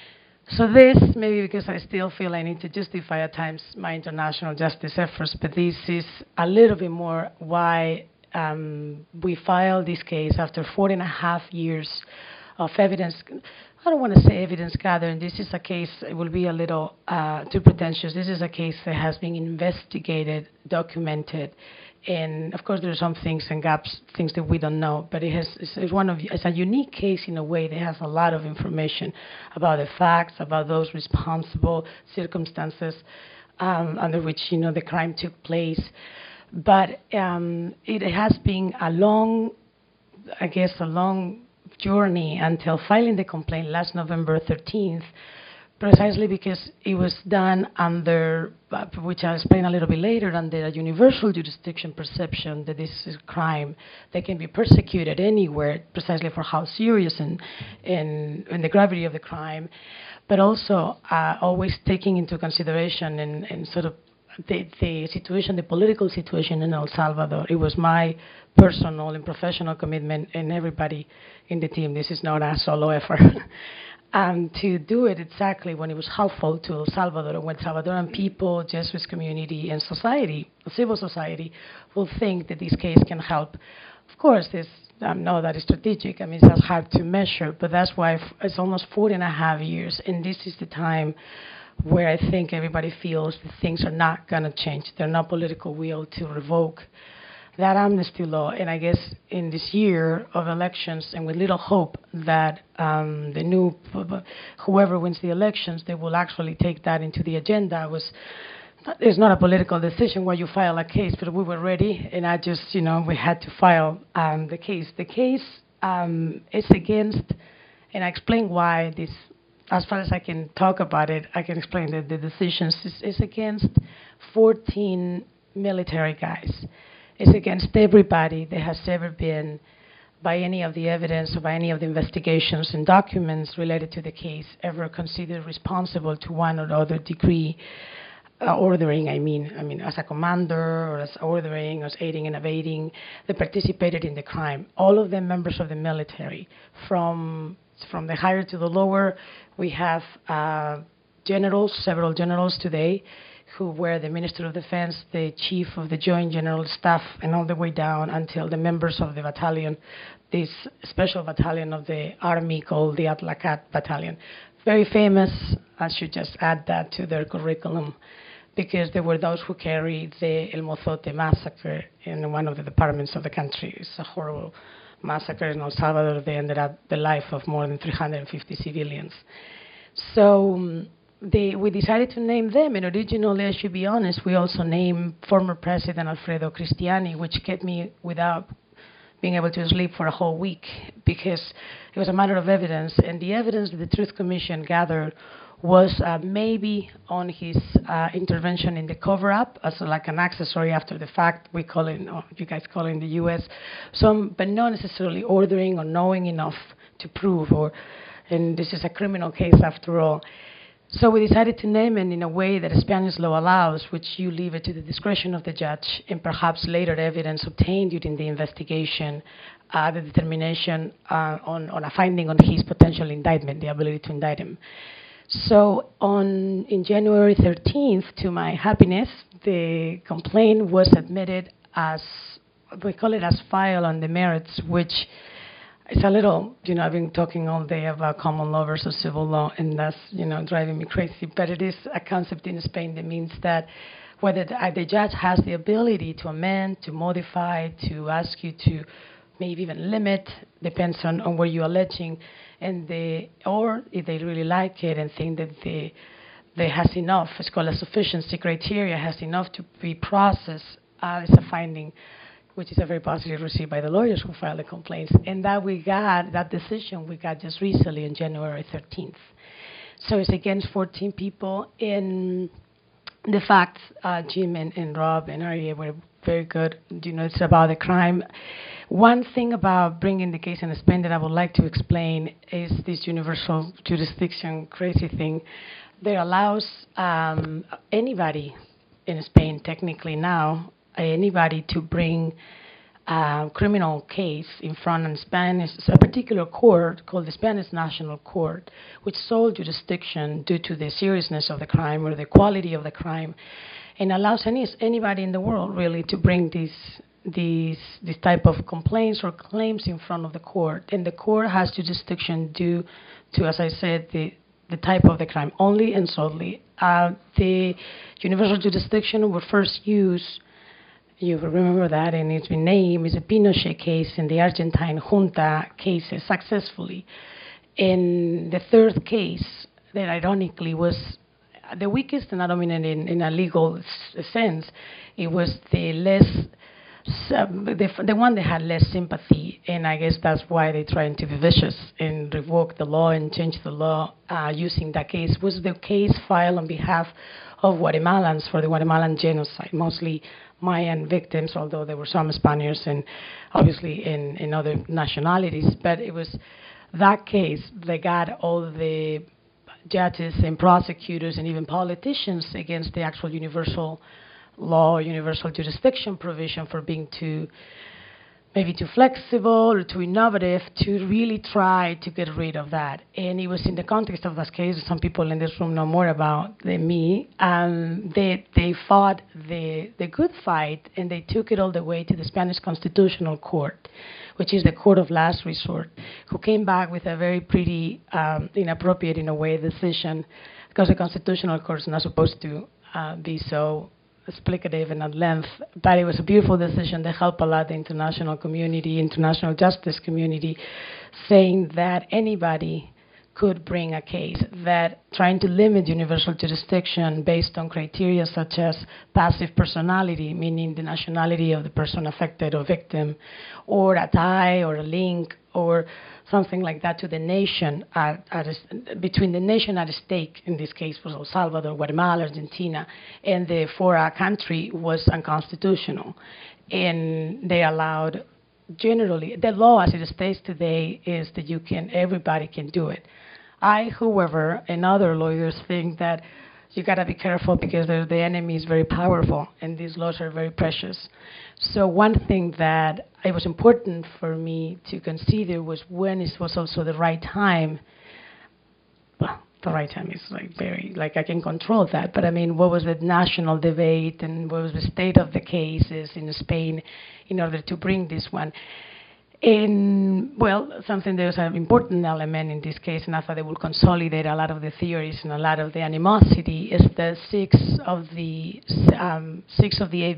So this, maybe because I still feel I need to justify at times my international justice efforts, but this is a little bit more why we filed this case after 4.5 years of evidence. I don't want to say evidence gathering. This is a case, it will be a little too pretentious. This is a case that has been investigated, documented, and of course there are some things and gaps, things that we don't know, but it's a unique case in a way that has a lot of information about the facts, about those responsible, circumstances under which the crime took place. But it has been a long journey until filing the complaint last November 13th, precisely because it was done under, which I'll explain a little bit later, under a universal jurisdiction perception that this is a crime that can be persecuted anywhere, precisely for how serious and the gravity of the crime, but also always taking into consideration and sort of the situation, the political situation in El Salvador. It was my personal and professional commitment, and everybody in the team, this is not a solo effort, to do it exactly when it was helpful to El Salvador, and when Salvadoran people, Jesuit community, and society, civil society, will think that this case can help. Of course, this know that is strategic. I mean, it's hard to measure, but that's why it's almost 4.5 years, and this is the time where I think everybody feels that things are not going to change. There's no political will to revoke that amnesty law. And I guess in this year of elections, and with little hope that the new, whoever wins the elections, they will actually take that into the agenda. It's not a political decision where you file a case, but we were ready, and I just, we had to file the case. The case is against, and I explain why this, as far as I can talk about it, I can explain that the decisions is against 14 military guys. It's against everybody that has ever been, by any of the evidence or by any of the investigations and documents related to the case, ever considered responsible to one or other degree, ordering, I mean, as a commander or as ordering, as aiding and abetting, that participated in the crime. All of them members of the military, from the higher to the lower. We have generals, several generals today, who were the Minister of Defense, the Chief of the Joint General Staff, and all the way down until the members of the battalion, this special battalion of the Army called the Atlacat Battalion. Very famous. I should just add that to their curriculum, because they were those who carried the El Mozote massacre in one of the departments of the country. It's a horrible massacre in El Salvador. They ended up the life of more than 350 civilians. So we decided to name them, and originally, I should be honest, we also named former President Alfredo Cristiani, which kept me without being able to sleep for a whole week, because it was a matter of evidence, and the evidence that the Truth Commission gathered was maybe on his intervention in the cover-up, as like an accessory after the fact, we call it, or you guys call it in the U.S., but not necessarily ordering or knowing enough to prove, and this is a criminal case after all. So we decided to name it in a way that Spanish law allows, which you leave it to the discretion of the judge, and perhaps later evidence obtained during the investigation, the determination on a finding on his potential indictment, the ability to indict him. So in January 13th, to my happiness, the complaint was admitted as, we call it as file on the merits, which it's a little, I've been talking all day about common law versus civil law, and that's, driving me crazy. But it is a concept in Spain that means that whether the judge has the ability to amend, to modify, to ask you to maybe even limit, depends on where you're alleging, or if they really like it and think that they has enough, it's called a sufficiency criteria, has enough to be processed as a finding, which is a very positive received by the lawyers who filed the complaints. And that decision we got just recently on January 13th. So it's against 14 people. In the facts, Jim and Rob and Aria were very good. It's about the crime. One thing about bringing the case in Spain that I would like to explain is this universal jurisdiction crazy thing that allows anybody in Spain, technically now, anybody to bring criminal case in front of a particular court called the Spanish National Court, which sole jurisdiction due to the seriousness of the crime or the quality of the crime, and allows anybody in the world really to bring these type of complaints or claims in front of the court. And the court has jurisdiction due to, as I said, the type of the crime only and solely. The universal jurisdiction was first used, you remember that, and it's been named, is a Pinochet case in the Argentine junta cases successfully. And the third case, that ironically was the weakest and not dominant in a legal sense, it was the one that had less sympathy, and I guess that's why they're trying to be vicious and revoke the law and change the law using that case, was the case filed on behalf of Guatemalans for the Guatemalan genocide, mostly Mayan victims, although there were some Spaniards and obviously in other nationalities. But it was that case that got all the judges and prosecutors and even politicians against the actual universal law, universal jurisdiction provision for being maybe too flexible or too innovative to really try to get rid of that. And it was in the context of that case, some people in this room know more about than me, they fought the good fight, and they took it all the way to the Spanish Constitutional Court, which is the court of last resort, who came back with a very pretty, inappropriate in a way, decision, because the Constitutional Court is not supposed to be so explicative and at length, but it was a beautiful decision that helped a lot the international community, international justice community, saying that anybody could bring a case, that trying to limit universal jurisdiction based on criteria such as passive personality, meaning the nationality of the person affected or victim, or a tie or a link or something like that to the nation, between the nation at stake, in this case was El Salvador, Guatemala, Argentina, and for a country was unconstitutional. And they allowed, generally, the law as it states today is that everybody can do it. However, and other lawyers think that you got to be careful because the enemy is very powerful and these laws are very precious. So one thing that it was important for me to consider was when it was also the right time. Well, the right time is I can control that, but I mean, what was the national debate and what was the state of the cases in Spain in order to bring this one? And, something that was an important element in this case, and I thought they will consolidate a lot of the theories and a lot of the animosity, is that 5 of the 8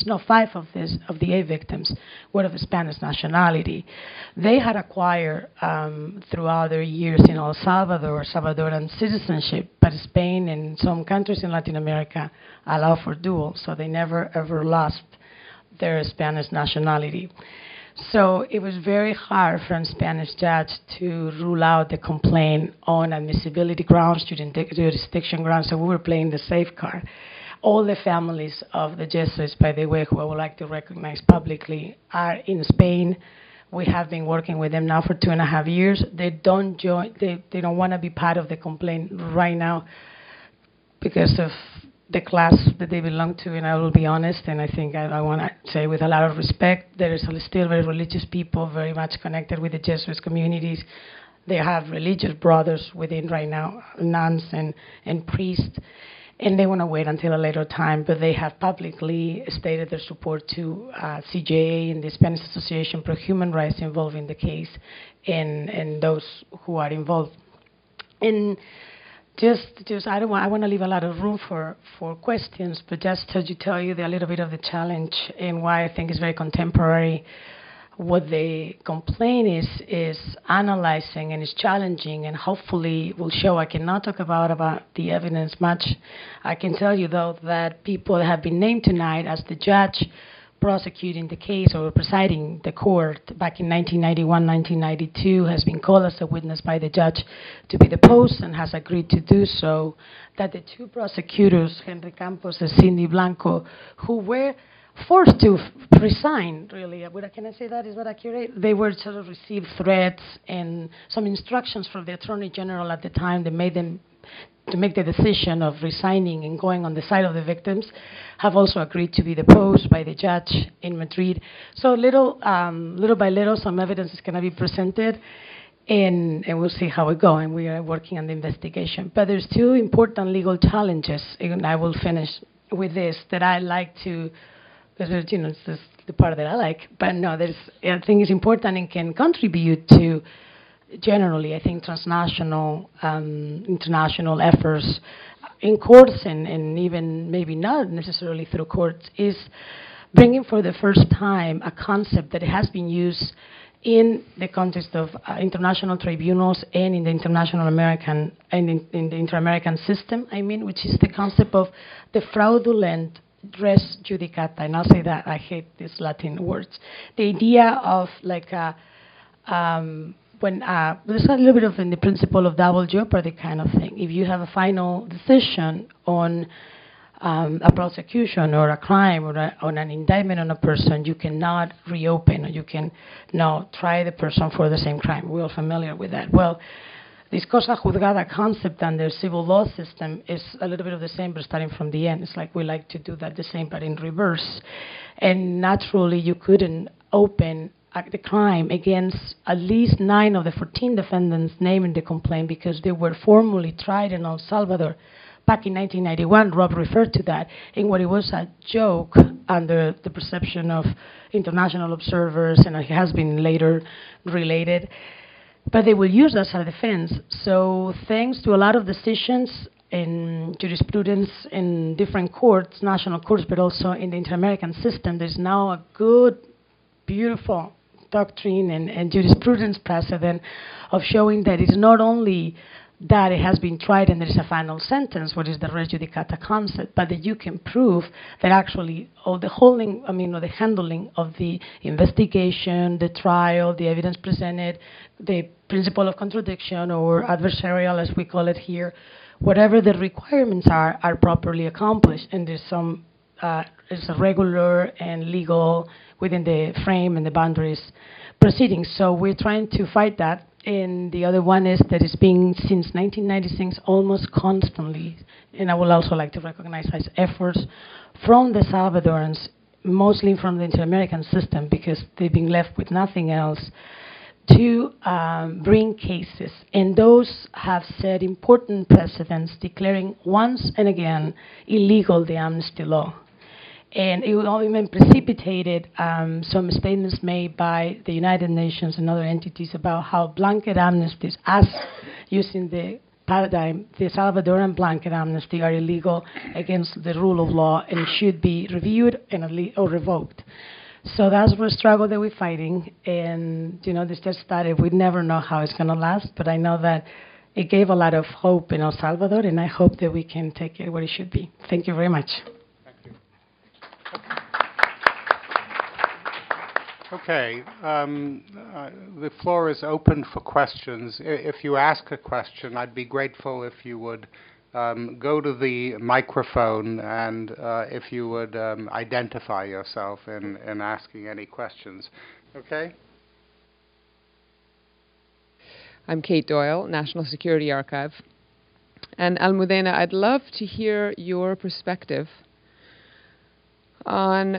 victims were of the Spanish nationality. They had acquired throughout their years in El Salvador, Salvadoran citizenship, but Spain and some countries in Latin America allow for dual, so they never ever lost their Spanish nationality. So it was very hard for a Spanish judge to rule out the complaint on admissibility grounds, jurisdiction grounds, so we were playing the safe card. All the families of the Jesuits, by the way, who I would like to recognize publicly, are in Spain. We have been working with them now for 2.5 years. They don't want to be part of the complaint right now because of the class that they belong to, and I will be honest, and I think I want to say with a lot of respect, there is still very religious people very much connected with the Jesuit communities. They have religious brothers within right now, nuns and priests, and they want to wait until a later time, but they have publicly stated their support to CJA and the Spanish Association for Human Rights involved in the case, and those who are involved. And I want to leave a lot of room for questions, but just to tell you a little bit of the challenge and why I think it's very contemporary. What the complaint is analyzing and is challenging, and hopefully will show. I cannot talk about the evidence much. I can tell you, though, that people have been named tonight as the judge prosecuting the case or presiding the court back in 1991, 1992, has been called as a witness by the judge to be deposed and has agreed to do so, that the 2 prosecutors, Henry Campos and Cindy Blanco, who were forced to resign, really, can I say that? Is that accurate? They were sort of received threats and some instructions from the Attorney General at the time that made them to make the decision of resigning and going on the side of the victims have also agreed to be deposed by the judge in Madrid. So little by little, some evidence is going to be presented, and we'll see how it goes. And we are working on the investigation. But there's two important legal challenges, and I will finish with this, that I like to, because it's just the part that I like. But no, I think it's important and can contribute to, generally, I think, transnational, international efforts in courts and even maybe not necessarily through courts, is bringing for the first time a concept that has been used in the context of international tribunals and in the international American and in the inter-American system, which is the concept of the fraudulent res judicata. And I'll say that, I hate these Latin words. The idea of when there's a little bit of in the principle of double jeopardy kind of thing. If you have a final decision on a prosecution or a crime or on an indictment on a person, you cannot reopen, or you can now try the person for the same crime. We're all familiar with that. Well, this cosa juzgada concept under civil law system is a little bit of the same, but starting from the end. It's like we like to do that the same, but in reverse. And naturally, you couldn't open the crime against at least 9 of the 14 defendants named in the complaint, because they were formally tried in El Salvador back in 1991. Rob referred to that, in what it was a joke under the perception of international observers, and it has been later related. But they will use that as a defense. So thanks to a lot of decisions in jurisprudence in different courts, national courts, but also in the inter-American system, there's now a good, beautiful doctrine and jurisprudence precedent of showing that it's not only that it has been tried and there is a final sentence, what is the res judicata concept, but that you can prove that actually all the holding, or the handling of the investigation, the trial, the evidence presented, the principle of contradiction or adversarial, as we call it here, whatever the requirements are properly accomplished, and there's some is a regular and legal within the frame and the boundaries proceedings. So we're trying to fight that. And the other one is that it's being, since 1996, almost constantly, and I would also like to recognize as efforts from the Salvadorans, mostly from the inter-American system, because they've been left with nothing else, to bring cases. And those have set important precedents, declaring once and again illegal the amnesty law. And it would all even precipitated some statements made by the United Nations and other entities about how blanket amnesties, as using the paradigm, the Salvadoran blanket amnesty, are illegal against the rule of law and should be reviewed and or revoked. So that's the struggle that we're fighting. And, this just started. We never know how it's going to last, but I know that it gave a lot of hope in El Salvador, and I hope that we can take it where it should be. Thank you very much. Okay, the floor is open for questions. If you ask a question, I'd be grateful if you would go to the microphone and if you would identify yourself in asking any questions. Okay? I'm Kate Doyle, National Security Archive. And Almudena, I'd love to hear your perspective on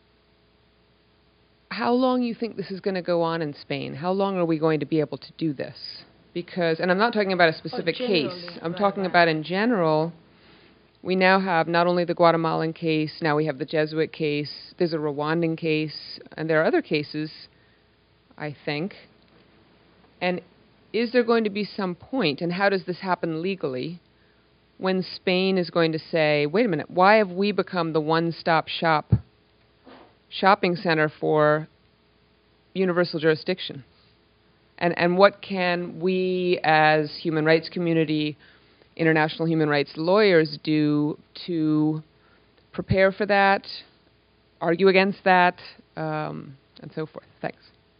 how long you think this is going to go on in Spain. How long are we going to be able to do this? Because, and I'm not talking about a specific case, I'm talking about in general, we now have not only the Guatemalan case, now we have the Jesuit case, there's a Rwandan case, and there are other cases, I think. And is there going to be some point, and how does this happen legally, when Spain is going to say, wait a minute, why have we become the one-stop shopping center for universal jurisdiction? And what can we as human rights community, international human rights lawyers do to prepare for that, argue against that, and so forth? Thanks.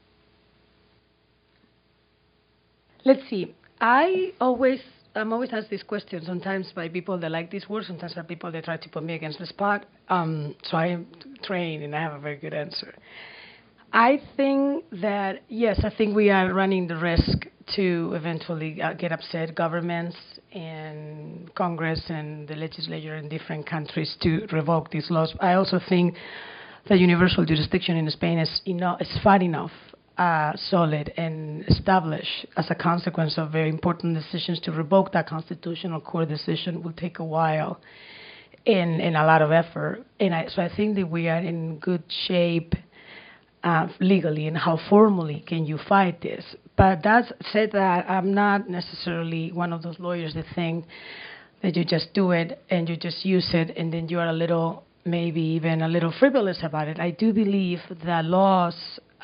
Let's see. I'm always asked this question, sometimes by people that like this word, sometimes by people that try to put me against the spot. So I am trained and I have a very good answer. I think that, yes, I think we are running the risk to eventually get upset governments and Congress and the legislature in different countries to revoke these laws. I also think the universal jurisdiction in Spain is far enough solid and established as a consequence of very important decisions. To revoke that constitutional court decision will take a while and a lot of effort. So I think that we are in good shape legally, and how formally can you fight this. But that said, that I'm not necessarily one of those lawyers that think that you just do it and you just use it and then you are a little, maybe even a little frivolous about it. I do believe that laws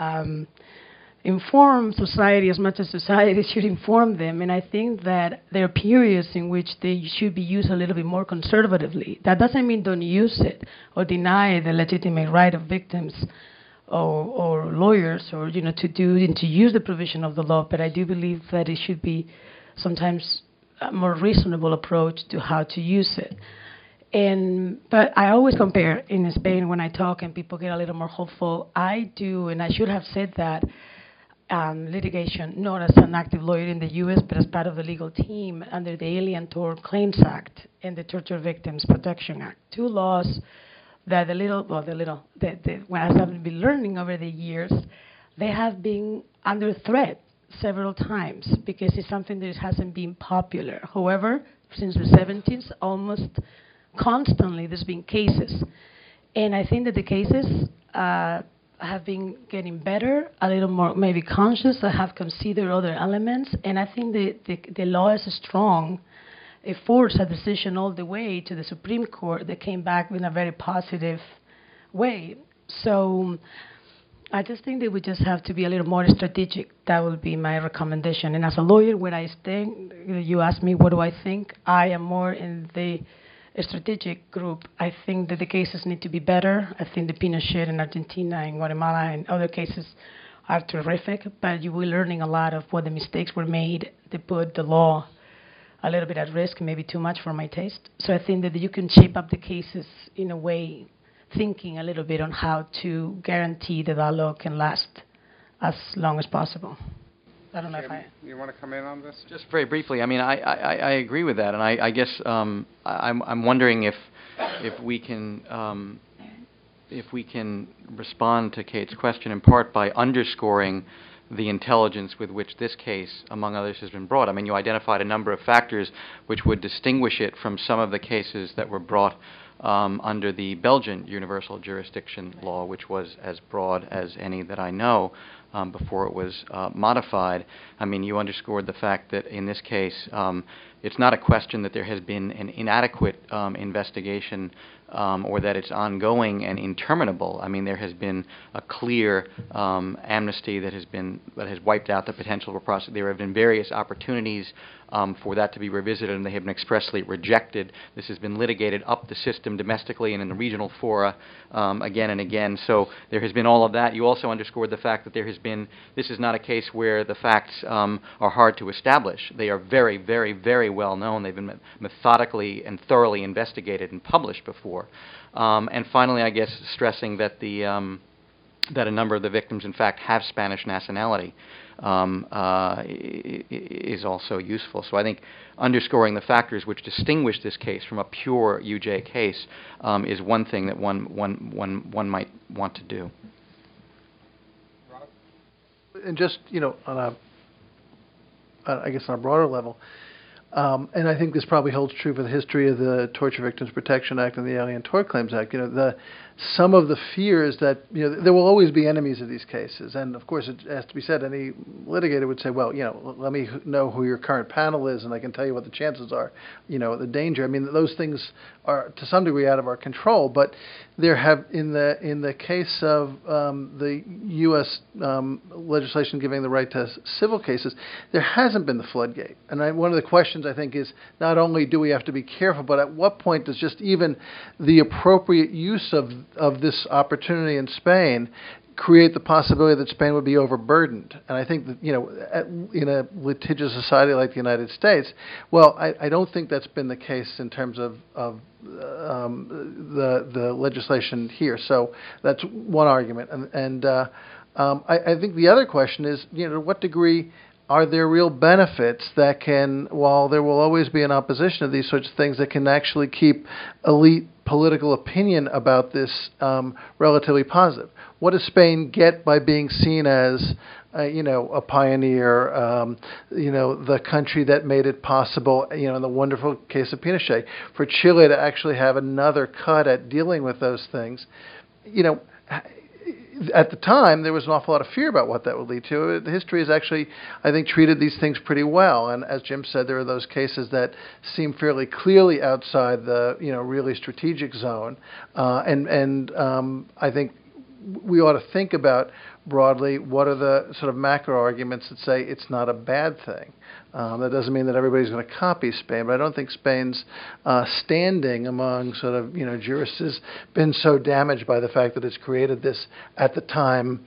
inform society as much as society should inform them, and I think that there are periods in which they should be used a little bit more conservatively. That doesn't mean don't use it or deny the legitimate right of victims or lawyers, or to do and to use the provision of the law, but I do believe that it should be sometimes a more reasonable approach to how to use it. But I always compare in Spain when I talk and people get a little more hopeful. I do, and I should have said that, litigation, not as an active lawyer in the U.S., but as part of the legal team under the Alien Tort Claims Act and the Torture Victims Protection Act, two laws that as I've been learning over the years, they have been under threat several times because it's something that hasn't been popular. However, since the 70s, almost constantly there's been cases. And I think that the cases have been getting better, a little more maybe conscious, I have considered other elements, and I think the law is strong. It forced a decision all the way to the Supreme Court that came back in a very positive way. So I just think that we just have to be a little more strategic. That would be my recommendation. And as a lawyer, where I stand, you ask me what do I think, I am more in the strategic group. I think that the cases need to be better. I think the Pinochet in Argentina and Guatemala and other cases are terrific, but you will be learning a lot of what the mistakes were made. They put the law a little bit at risk, maybe too much for my taste. So I think that you can shape up the cases in a way, thinking a little bit on how to guarantee that that law can last as long as possible. I don't know if you want to come in on this? Just very briefly. I mean, I agree with that, and I guess I'm wondering if we can respond to Kate's question in part by underscoring the intelligence with which this case, among others, has been brought. I mean, you identified a number of factors which would distinguish it from some of the cases that were brought under the Belgian universal jurisdiction law, which was as broad as any that I know before it was modified. I mean, you underscored the fact that in this case, it's not a question that there has been an inadequate investigation or that it's ongoing and interminable. I mean, there has been a clear amnesty that has wiped out the potential for process. There have been various opportunities for that to be revisited, and they have been expressly rejected. This has been litigated up the system domestically and in the regional fora again and again. So there has been all of that. You also underscored the fact that this is not a case where the facts are hard to establish. They are very, very, very well known. They've been methodically and thoroughly investigated and published before. And finally, I guess, stressing that that a number of the victims, in fact, have Spanish nationality is also useful. So I think underscoring the factors which distinguish this case from a pure UJ case is one thing that one might want to do. And just, on a broader level, and I think this probably holds true for the history of the Torture Victims Protection Act and the Alien Tort Claims Act. Some of the fears that there will always be enemies of these cases, and of course it has to be said. Any litigator would say, "Well, let me know who your current panel is, and I can tell you what the chances are." The danger. I mean, those things are to some degree out of our control. But there have in the case of the U.S. Legislation giving the right to civil cases, there hasn't been the floodgate. And one of the questions I think is not only do we have to be careful, but at what point does just even the appropriate use of this opportunity in Spain create the possibility that Spain would be overburdened? And I think that, in a litigious society like the United States, well, I don't think that's been the case in terms of the legislation here. So that's one argument. And I think the other question is, to what degree are there real benefits that can, while there will always be an opposition to these sorts of things, that can actually keep elite political opinion about this relatively positive? What does Spain get by being seen as, a pioneer, the country that made it possible, in the wonderful case of Pinochet, for Chile to actually have another cut at dealing with those things? At the time, there was an awful lot of fear about what that would lead to. The history has actually, I think, treated these things pretty well. And as Jim said, there are those cases that seem fairly clearly outside the, really strategic zone. I think we ought to think about broadly what are the sort of macro arguments that say it's not a bad thing. That doesn't mean that everybody's going to copy Spain, but I don't think Spain's standing among sort of jurists has been so damaged by the fact that it's created this at the time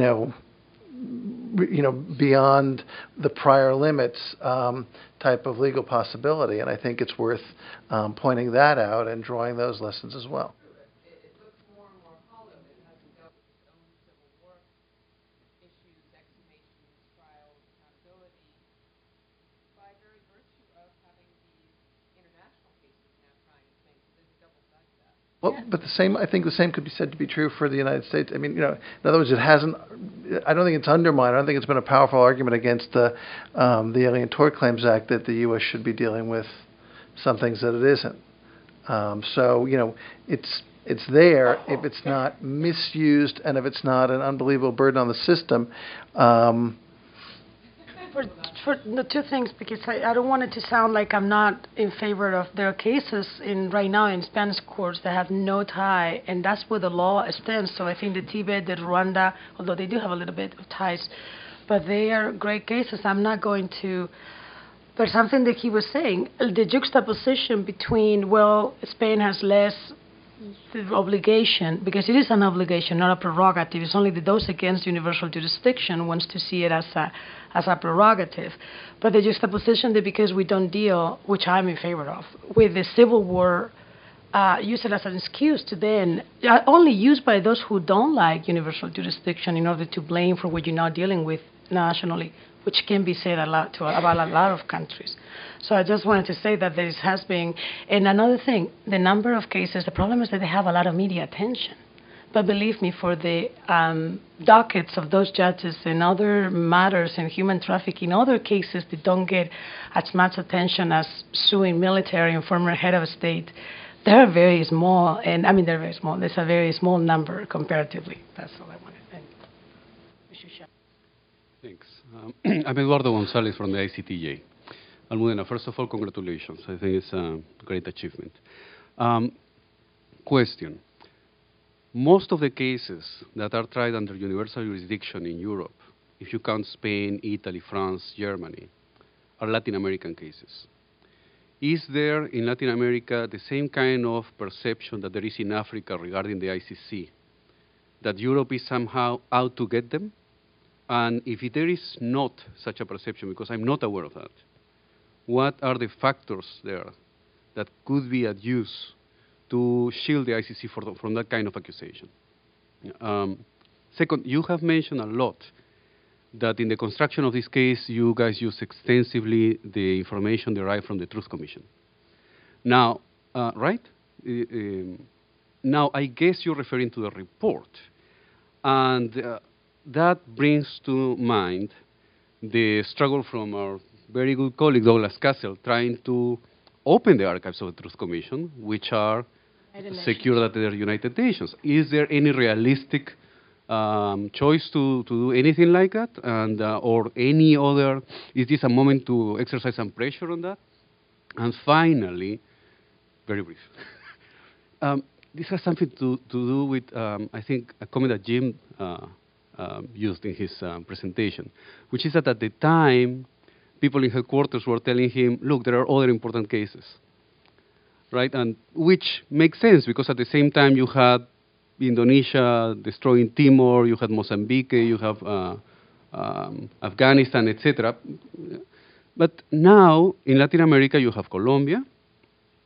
beyond the prior limits type of legal possibility, and I think it's worth pointing that out and drawing those lessons as well. Well, but I think the same could be said to be true for the United States. I mean, in other words, I don't think it's undermined. I don't think it's been a powerful argument against the Alien Tort Claims Act that the U.S. should be dealing with some things that it isn't. It's there if it's not misused and if it's not an unbelievable burden on the system. For the two things, because I don't want it to sound like I'm not in favor of. There are cases right now in Spanish courts that have no tie, and that's where the law stands. So I think the Tibet, the Rwanda, although they do have a little bit of ties, but they are great cases. I'm not going to. But something that he was saying, the juxtaposition between, Spain has less the obligation, because it is an obligation, not a prerogative. It's only those against universal jurisdiction wants to see it as a prerogative. But the juxtaposition that because we don't deal, which I'm in favor of, with the Civil War, use it as an excuse to then, only used by those who don't like universal jurisdiction in order to blame for what you're not dealing with nationally, which can be said about a lot of countries. So I just wanted to say that there has been, and another thing, the number of cases, the problem is that they have a lot of media attention. But believe me, for the dockets of those judges and other matters and human trafficking, other cases that don't get as much attention as suing military and former head of state, they're very small. And I mean, they're very small. There's a very small number comparatively. That's all I wanted. Thanks. I'm Eduardo Gonzalez from the ICTJ. Almudena, first of all, congratulations. I think it's a great achievement. Question. Most of the cases that are tried under universal jurisdiction in Europe, if you count Spain, Italy, France, Germany, are Latin American cases. Is there in Latin America the same kind of perception that there is in Africa regarding the ICC, that Europe is somehow out to get them? And if there is not such a perception, because I'm not aware of that, what are the factors there that could be at use to shield the ICC from that kind of accusation? Second, you have mentioned a lot that in the construction of this case, you guys use extensively the information derived from the Truth Commission. Now, right? Now, I guess you're referring to the report. And that brings to mind the struggle from our very good colleague, Douglas Castle, trying to open the archives of the Truth Commission, which are secured at the United Nations. Is there any realistic choice to do anything like that? And or any other, is this a moment to exercise some pressure on that? And finally, very brief, this has something to do with, I think, a comment that Jim used in his presentation, which is that at the time, people in headquarters were telling him, look, there are other important cases, right? And which makes sense, because at the same time you had Indonesia destroying Timor, you had Mozambique, you have Afghanistan, etc. But now, in Latin America, you have Colombia,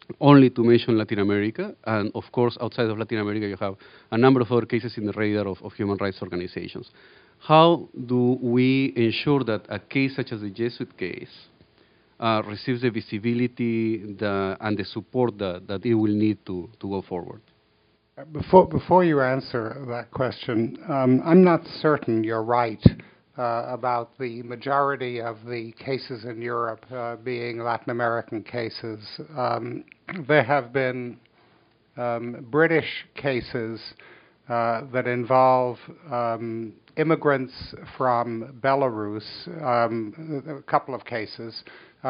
only to mention Latin America, and of course, outside of Latin America, you have a number of other cases in the radar of human rights organizations. How do we ensure that a case such as the Jesuit case receives the visibility and the support that it will need to go forward? Before you answer that question, I'm not certain you're right about the majority of the cases in Europe being Latin American cases. There have been British cases that involve immigrants from Belarus, a couple of cases,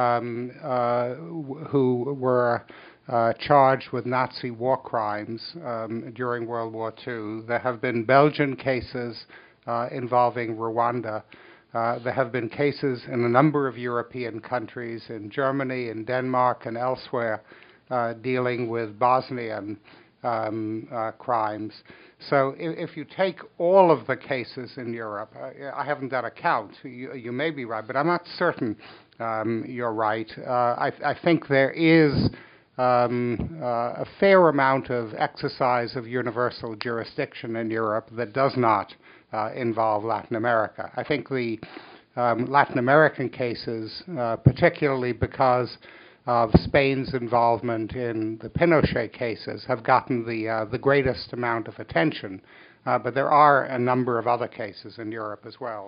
who were charged with Nazi war crimes during World War II. There have been Belgian cases involving Rwanda. There have been cases in a number of European countries, in Germany, in Denmark, and elsewhere, dealing with Bosnian crimes. So if you take all of the cases in Europe, I haven't done a count, you may be right, but I'm not certain you're right. I think there is a fair amount of exercise of universal jurisdiction in Europe that does not involve Latin America. I think the Latin American cases, particularly because of Spain's involvement in the Pinochet cases, have gotten the greatest amount of attention. But there are a number of other cases in Europe as well.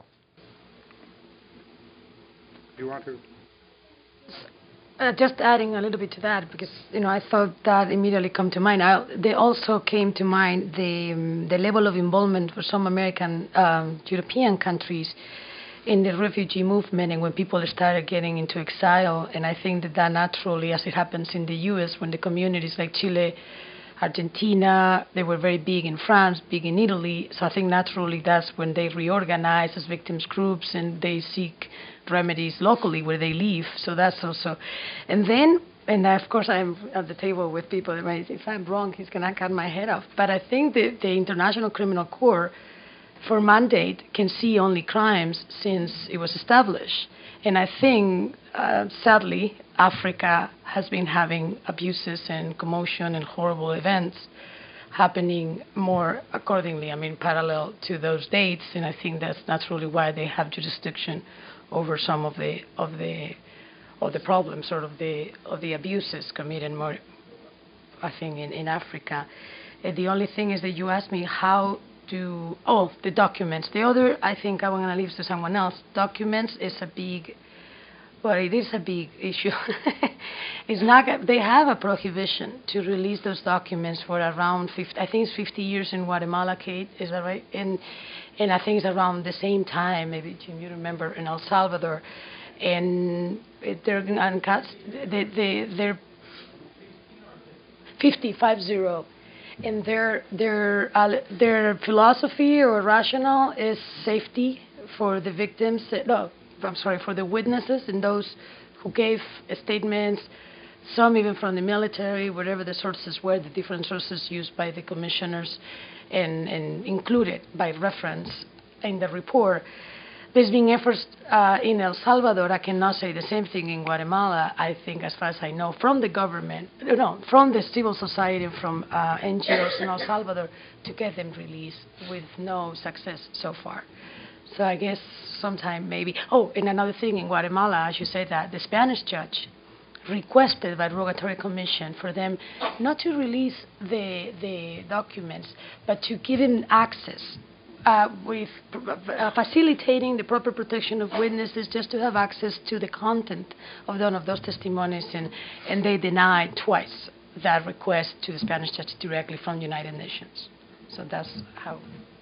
Do you want to? Just adding a little bit to that, because I thought that immediately come to mind. They also came to mind the level of involvement for some American, European countries in the refugee movement, and when people started getting into exile. And I think that naturally, as it happens in the U.S., when the communities like Chile, Argentina, they were very big in France, big in Italy. So I think naturally that's when they reorganize as victims groups and they seek remedies locally where they live. So that's also, and of course I'm at the table with people that might, if I'm wrong, he's gonna cut my head off. But I think the International Criminal Court, for mandate, can see only crimes since it was established. And I think, sadly, Africa has been having abuses and commotion and horrible events happening more accordingly, parallel to those dates. And I think that's naturally why they have jurisdiction over some of the problems, of the abuses committed more, I think, in Africa. The only thing is that you asked me how the documents. The other, I think I'm going to leave to someone else. Documents is a big, it is a big issue. It's not. They have a prohibition to release those documents for around 50. I think it's 50 years in Guatemala, Kate. Is that right? And I think it's around the same time. Maybe Jim, you remember, in El Salvador, and they're 50. And their philosophy or rationale is safety for the victims. For the witnesses and those who gave statements. Some even from the military, whatever the sources were, the different sources used by the commissioners, and included by reference in the report. There's been efforts in El Salvador. I cannot say the same thing in Guatemala, I think, as far as I know, from the government, from the civil society, from NGOs in El Salvador, to get them released with no success so far. So I guess sometime maybe. Oh, and another thing in Guatemala, as you said, that the Spanish judge requested by the Rogatory Commission for them not to release the documents, but to give them access, with facilitating the proper protection of witnesses, just to have access to the content of one of those testimonies, and they denied twice that request to the Spanish judge directly from the United Nations. So that's how.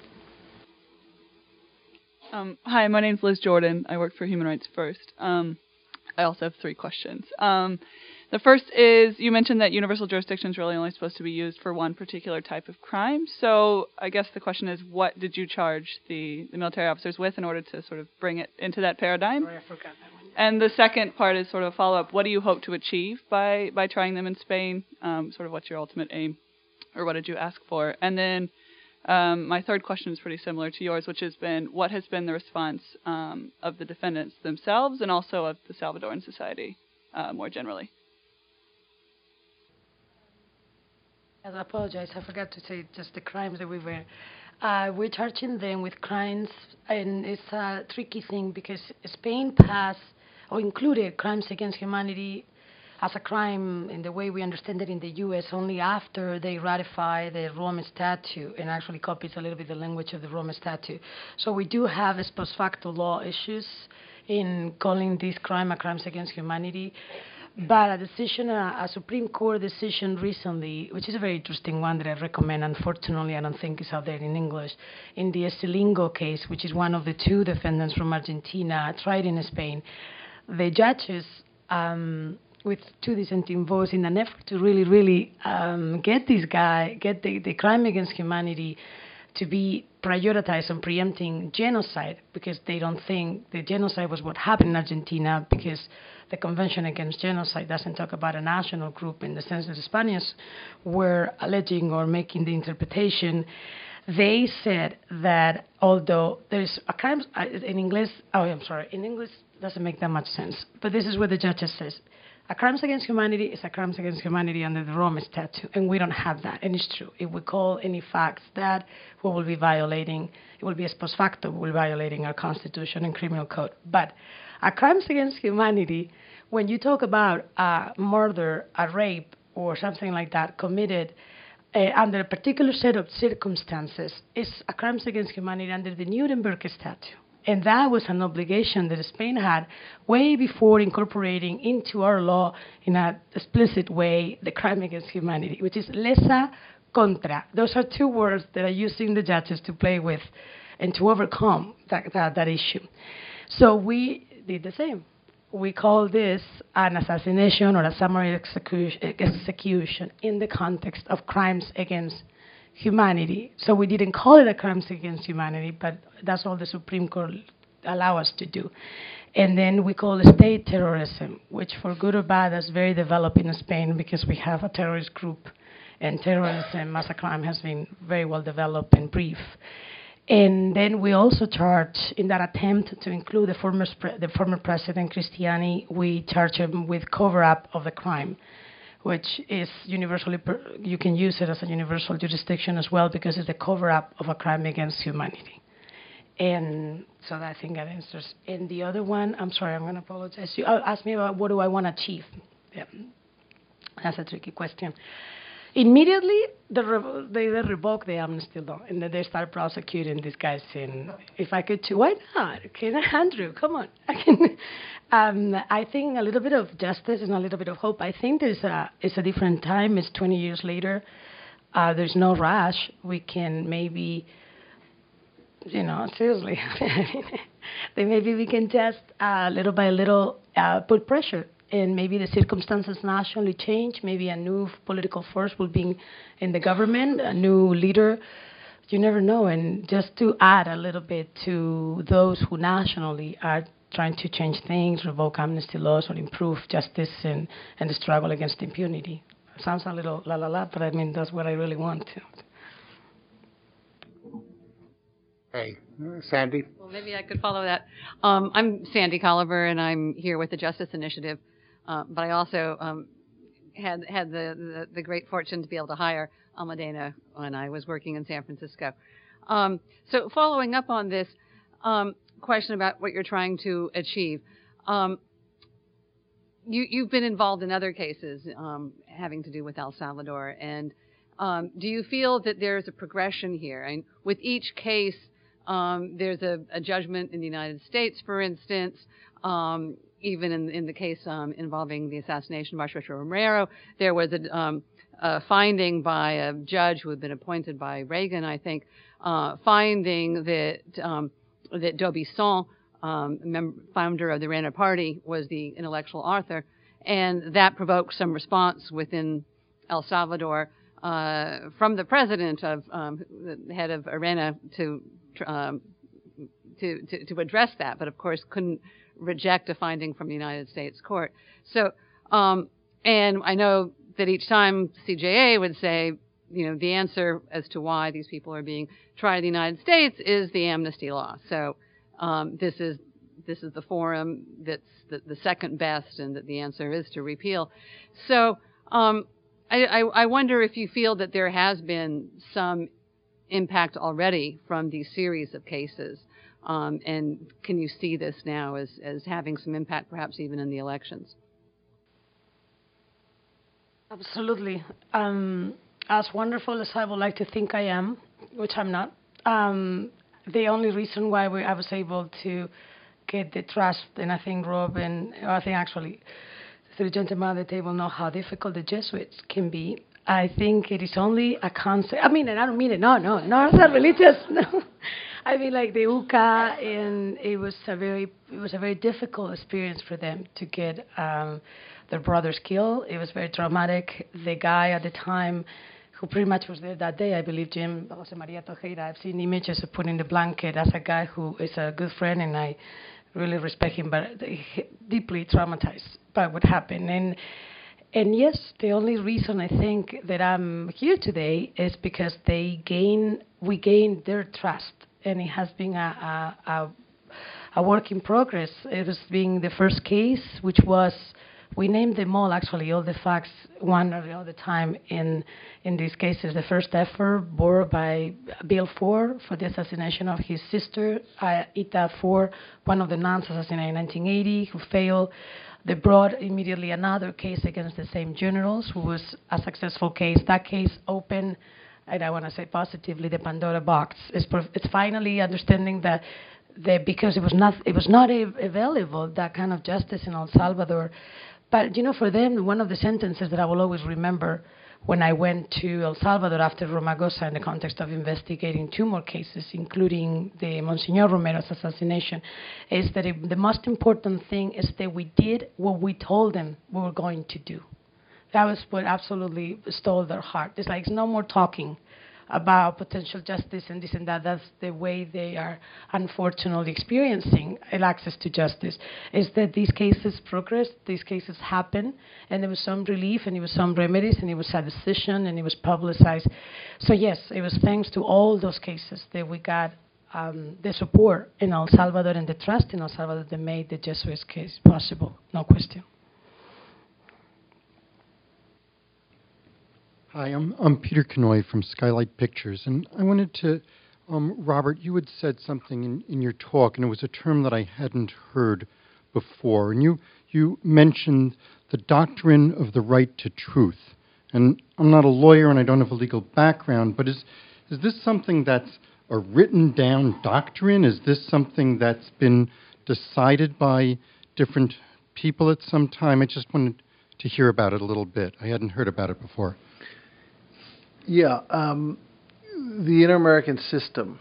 Hi, my name's Liz Jordan. I work for Human Rights First. I also have 3 questions. The first is, you mentioned that universal jurisdiction is really only supposed to be used for one particular type of crime. So I guess the question is, what did you charge the military officers with in order to sort of bring it into that paradigm? Sorry, I forgot that one. And the second part is sort of a follow-up. What do you hope to achieve by trying them in Spain? Sort of what's your ultimate aim, or what did you ask for? And then my third question is pretty similar to yours, which has been, what has been the response of the defendants themselves and also of the Salvadoran society more generally? I apologize. I forgot to say just the crimes that we were. We're charging them with crimes, and it's a tricky thing because Spain passed or included crimes against humanity as a crime in the way we understand it in the U.S. only after they ratify the Rome Statute and actually copies a little bit the language of the Rome Statute. So we do have a post facto law issues in calling this crime a crimes against humanity. But a decision, a Supreme Court decision recently, which is a very interesting one that I recommend, unfortunately I don't think it's out there in English, in the Estilingo case, which is one of the two defendants from Argentina tried in Spain, the judges, with two dissenting votes, in an effort to really get this guy, get the crime against humanity to be prioritized on preempting genocide, because they don't think the genocide was what happened in Argentina, because the Convention Against Genocide doesn't talk about a national group in the sense that the Spaniards were alleging or making the interpretation. They said that although there's a crime in English, in English doesn't make that much sense, but this is what the judge says. A crimes against humanity is a crimes against humanity under the Rome Statute, and we don't have that, and it's true. If we call any facts that, we will be violating, it will be a post facto, we're violating our Constitution and criminal code. But a crimes against humanity, when you talk about a murder, a rape, or something like that committed under a particular set of circumstances, it's a crimes against humanity under the Nuremberg Statute. And that was an obligation that Spain had way before incorporating into our law in an explicit way the crime against humanity, which is lesa contra. Those are two words that are using the judges to play with and to overcome that issue. So we did the same. We call this an assassination or a summary execution in the context of crimes against humanity. So we didn't call it a crimes against humanity, but that's all the Supreme Court allow us to do. And then we call it state terrorism, which for good or bad is very developed in Spain because we have a terrorist group, and terrorism as a crime has been very well developed and brief. And then we also charge, in that attempt to include the former president Cristiani, we charge him with cover-up of the crime, which is universally, you can use it as a universal jurisdiction as well because it's the cover-up of a crime against humanity. And so I think that answers. And the other one, I'm sorry, I'm going to apologize. You asked me about what do I want to achieve. Yeah. That's a tricky question. Immediately, they revoke the amnesty law, and then they start prosecuting these guys. And if I could, why not? Okay, Andrew, come on. I think a little bit of justice and a little bit of hope. I think it's a different time. It's 20 years later. There's no rush. We can maybe, seriously, then maybe we can just little by little put pressure. And maybe the circumstances nationally change. Maybe a new political force will be in the government, a new leader. You never know. And just to add a little bit to those who nationally are trying to change things, revoke amnesty laws, or improve justice and the struggle against impunity. Sounds a little la, but I mean, that's what I really want to. Hey, Sandy? Well, maybe I could follow that. I'm Sandy Colliver, and I'm here with the Justice Initiative. But I also had the great fortune to be able to hire Almudena when I was working in San Francisco. So following up on this question about what you're trying to achieve, you've been involved in other cases having to do with El Salvador, and do you feel that there's a progression here? And with each case, there's a judgment in the United States, for instance. Even in the case involving the assassination of Archbishop Romero, there was a finding by a judge who had been appointed by Reagan, I think, finding that D'Aubisson, founder of the Arena Party, was the intellectual author, and that provoked some response within El Salvador from the president of the head of Arena to address that, but of course couldn't reject a finding from the United States court. So, and I know that each time CJA would say, the answer as to why these people are being tried in the United States is the amnesty law. So, this is the forum that's the second best, and that the answer is to repeal. So, I wonder if you feel that there has been some impact already from these series of cases, and can you see this now as having some impact, perhaps even in the elections? Absolutely. As wonderful as I would like to think I am, which I'm not, the only reason why I was able to get the trust, and I think Rob and I think actually the three gentlemen at the table know how difficult the Jesuits can be. I think it is only a concept. I mean, and I don't mean it. No, it's not religious. No, I mean like the UCA, and it was a very difficult experience for them to get their brothers killed. It was very traumatic. The guy at the time, who pretty much was there that day, I believe, Jim Jose Maria Tojeira. I've seen images of putting the blanket as a guy who is a good friend, and I really respect him, but deeply traumatized by what happened. And yes, the only reason I think that I'm here today is because we gained their trust, and it has been a work in progress. It was being the first case, which was, we named them all the facts one or the other time in these cases. The first effort bore by Bill Ford for the assassination of his sister, Ita Ford, one of the nuns assassinated in 1980, who failed. They brought immediately another case against the same generals, who was a successful case. That case opened, and I want to say positively, the Pandora box. It's finally understanding that because it was not available, that kind of justice in El Salvador. But, for them, one of the sentences that I will always remember when I went to El Salvador after Romagosa in the context of investigating 2 more cases, including the Monsignor Romero's assassination, is that the most important thing is that we did what we told them we were going to do. That was what absolutely stole their heart. It's like, no more talking about potential justice and this and that. That's the way they are unfortunately experiencing access to justice, is that these cases progressed, these cases happen, and there was some relief, and there was some remedies, and it was a decision, and it was publicized. So yes, it was thanks to all those cases that we got the support in El Salvador and the trust in El Salvador that made the Jesuits case possible, no question. Hi, I'm Peter Kanoy from Skylight Pictures, and I wanted to, Robert, you had said something in your talk, and it was a term that I hadn't heard before, and you mentioned the doctrine of the right to truth. And I'm not a lawyer, and I don't have a legal background, but is this something that's a written down doctrine? Is this something that's been decided by different people at some time? I just wanted to hear about it a little bit. I hadn't heard about it before. Yeah, the Inter-American system,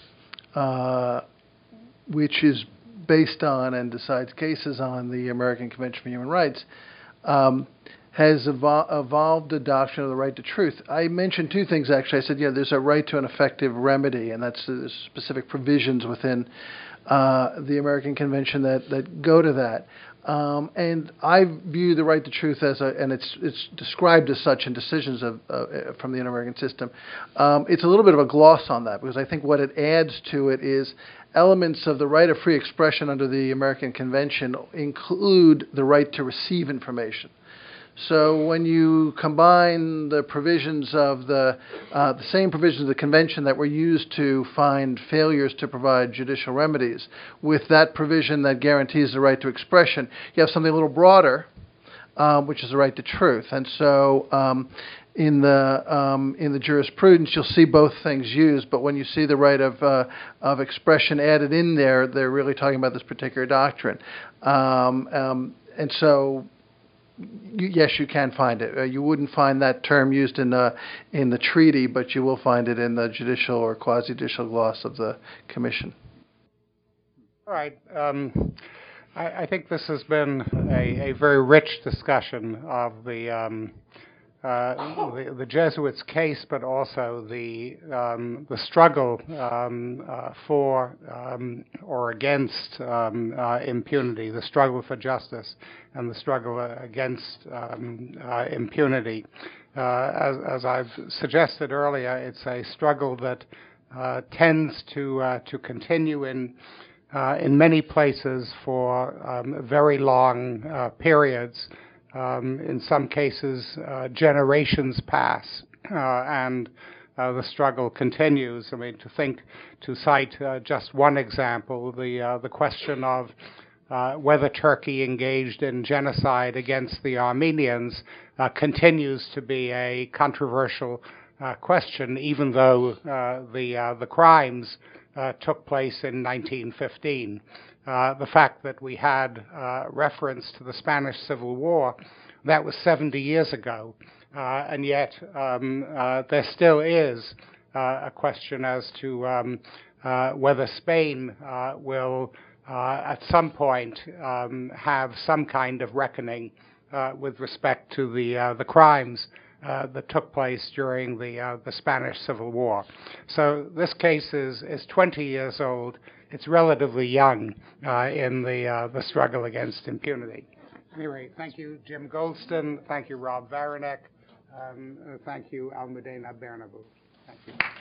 which is based on and decides cases on the American Convention for Human Rights, has evolved a doctrine of the right to truth. I mentioned 2 things, actually. I said, there's a right to an effective remedy, and that's the specific provisions within the American Convention that go to that. And I view the right to truth as and it's described as such in decisions from the Inter-American system. It's a little bit of a gloss on that, because I think what it adds to it is elements of the right of free expression under the American Convention include the right to receive information. So when you combine the provisions of the same provisions of the convention that were used to find failures to provide judicial remedies with that provision that guarantees the right to expression, you have something a little broader, which is the right to truth. And so in the jurisprudence, you'll see both things used, but when you see the right of expression added in there, they're really talking about this particular doctrine. And so, yes, you can find it. You wouldn't find that term used in the treaty, but you will find it in the judicial or quasi-judicial gloss of the commission. All right. I think this has been a very rich discussion of the Jesuits' case, but also the struggle for or against impunity, the struggle for justice, and the struggle against impunity. As I've suggested earlier, it's a struggle that tends to continue in many places for very long periods. in some cases, generations pass, and the struggle continues. I mean, to cite just one example, the question of whether Turkey engaged in genocide against the Armenians continues to be a controversial question, even though the crimes took place in 1915. The fact that we had reference to the Spanish Civil War, that was 70 years ago, and yet there still is a question as to whether Spain will at some point have some kind of reckoning with respect to the crimes that took place during the Spanish Civil War. So this case is 20 years old. It's relatively young in the struggle against impunity. Anyway, thank you, Jim Goldston. Thank you, Rob Varanek. Thank you, Almudena Bernabou. Thank you.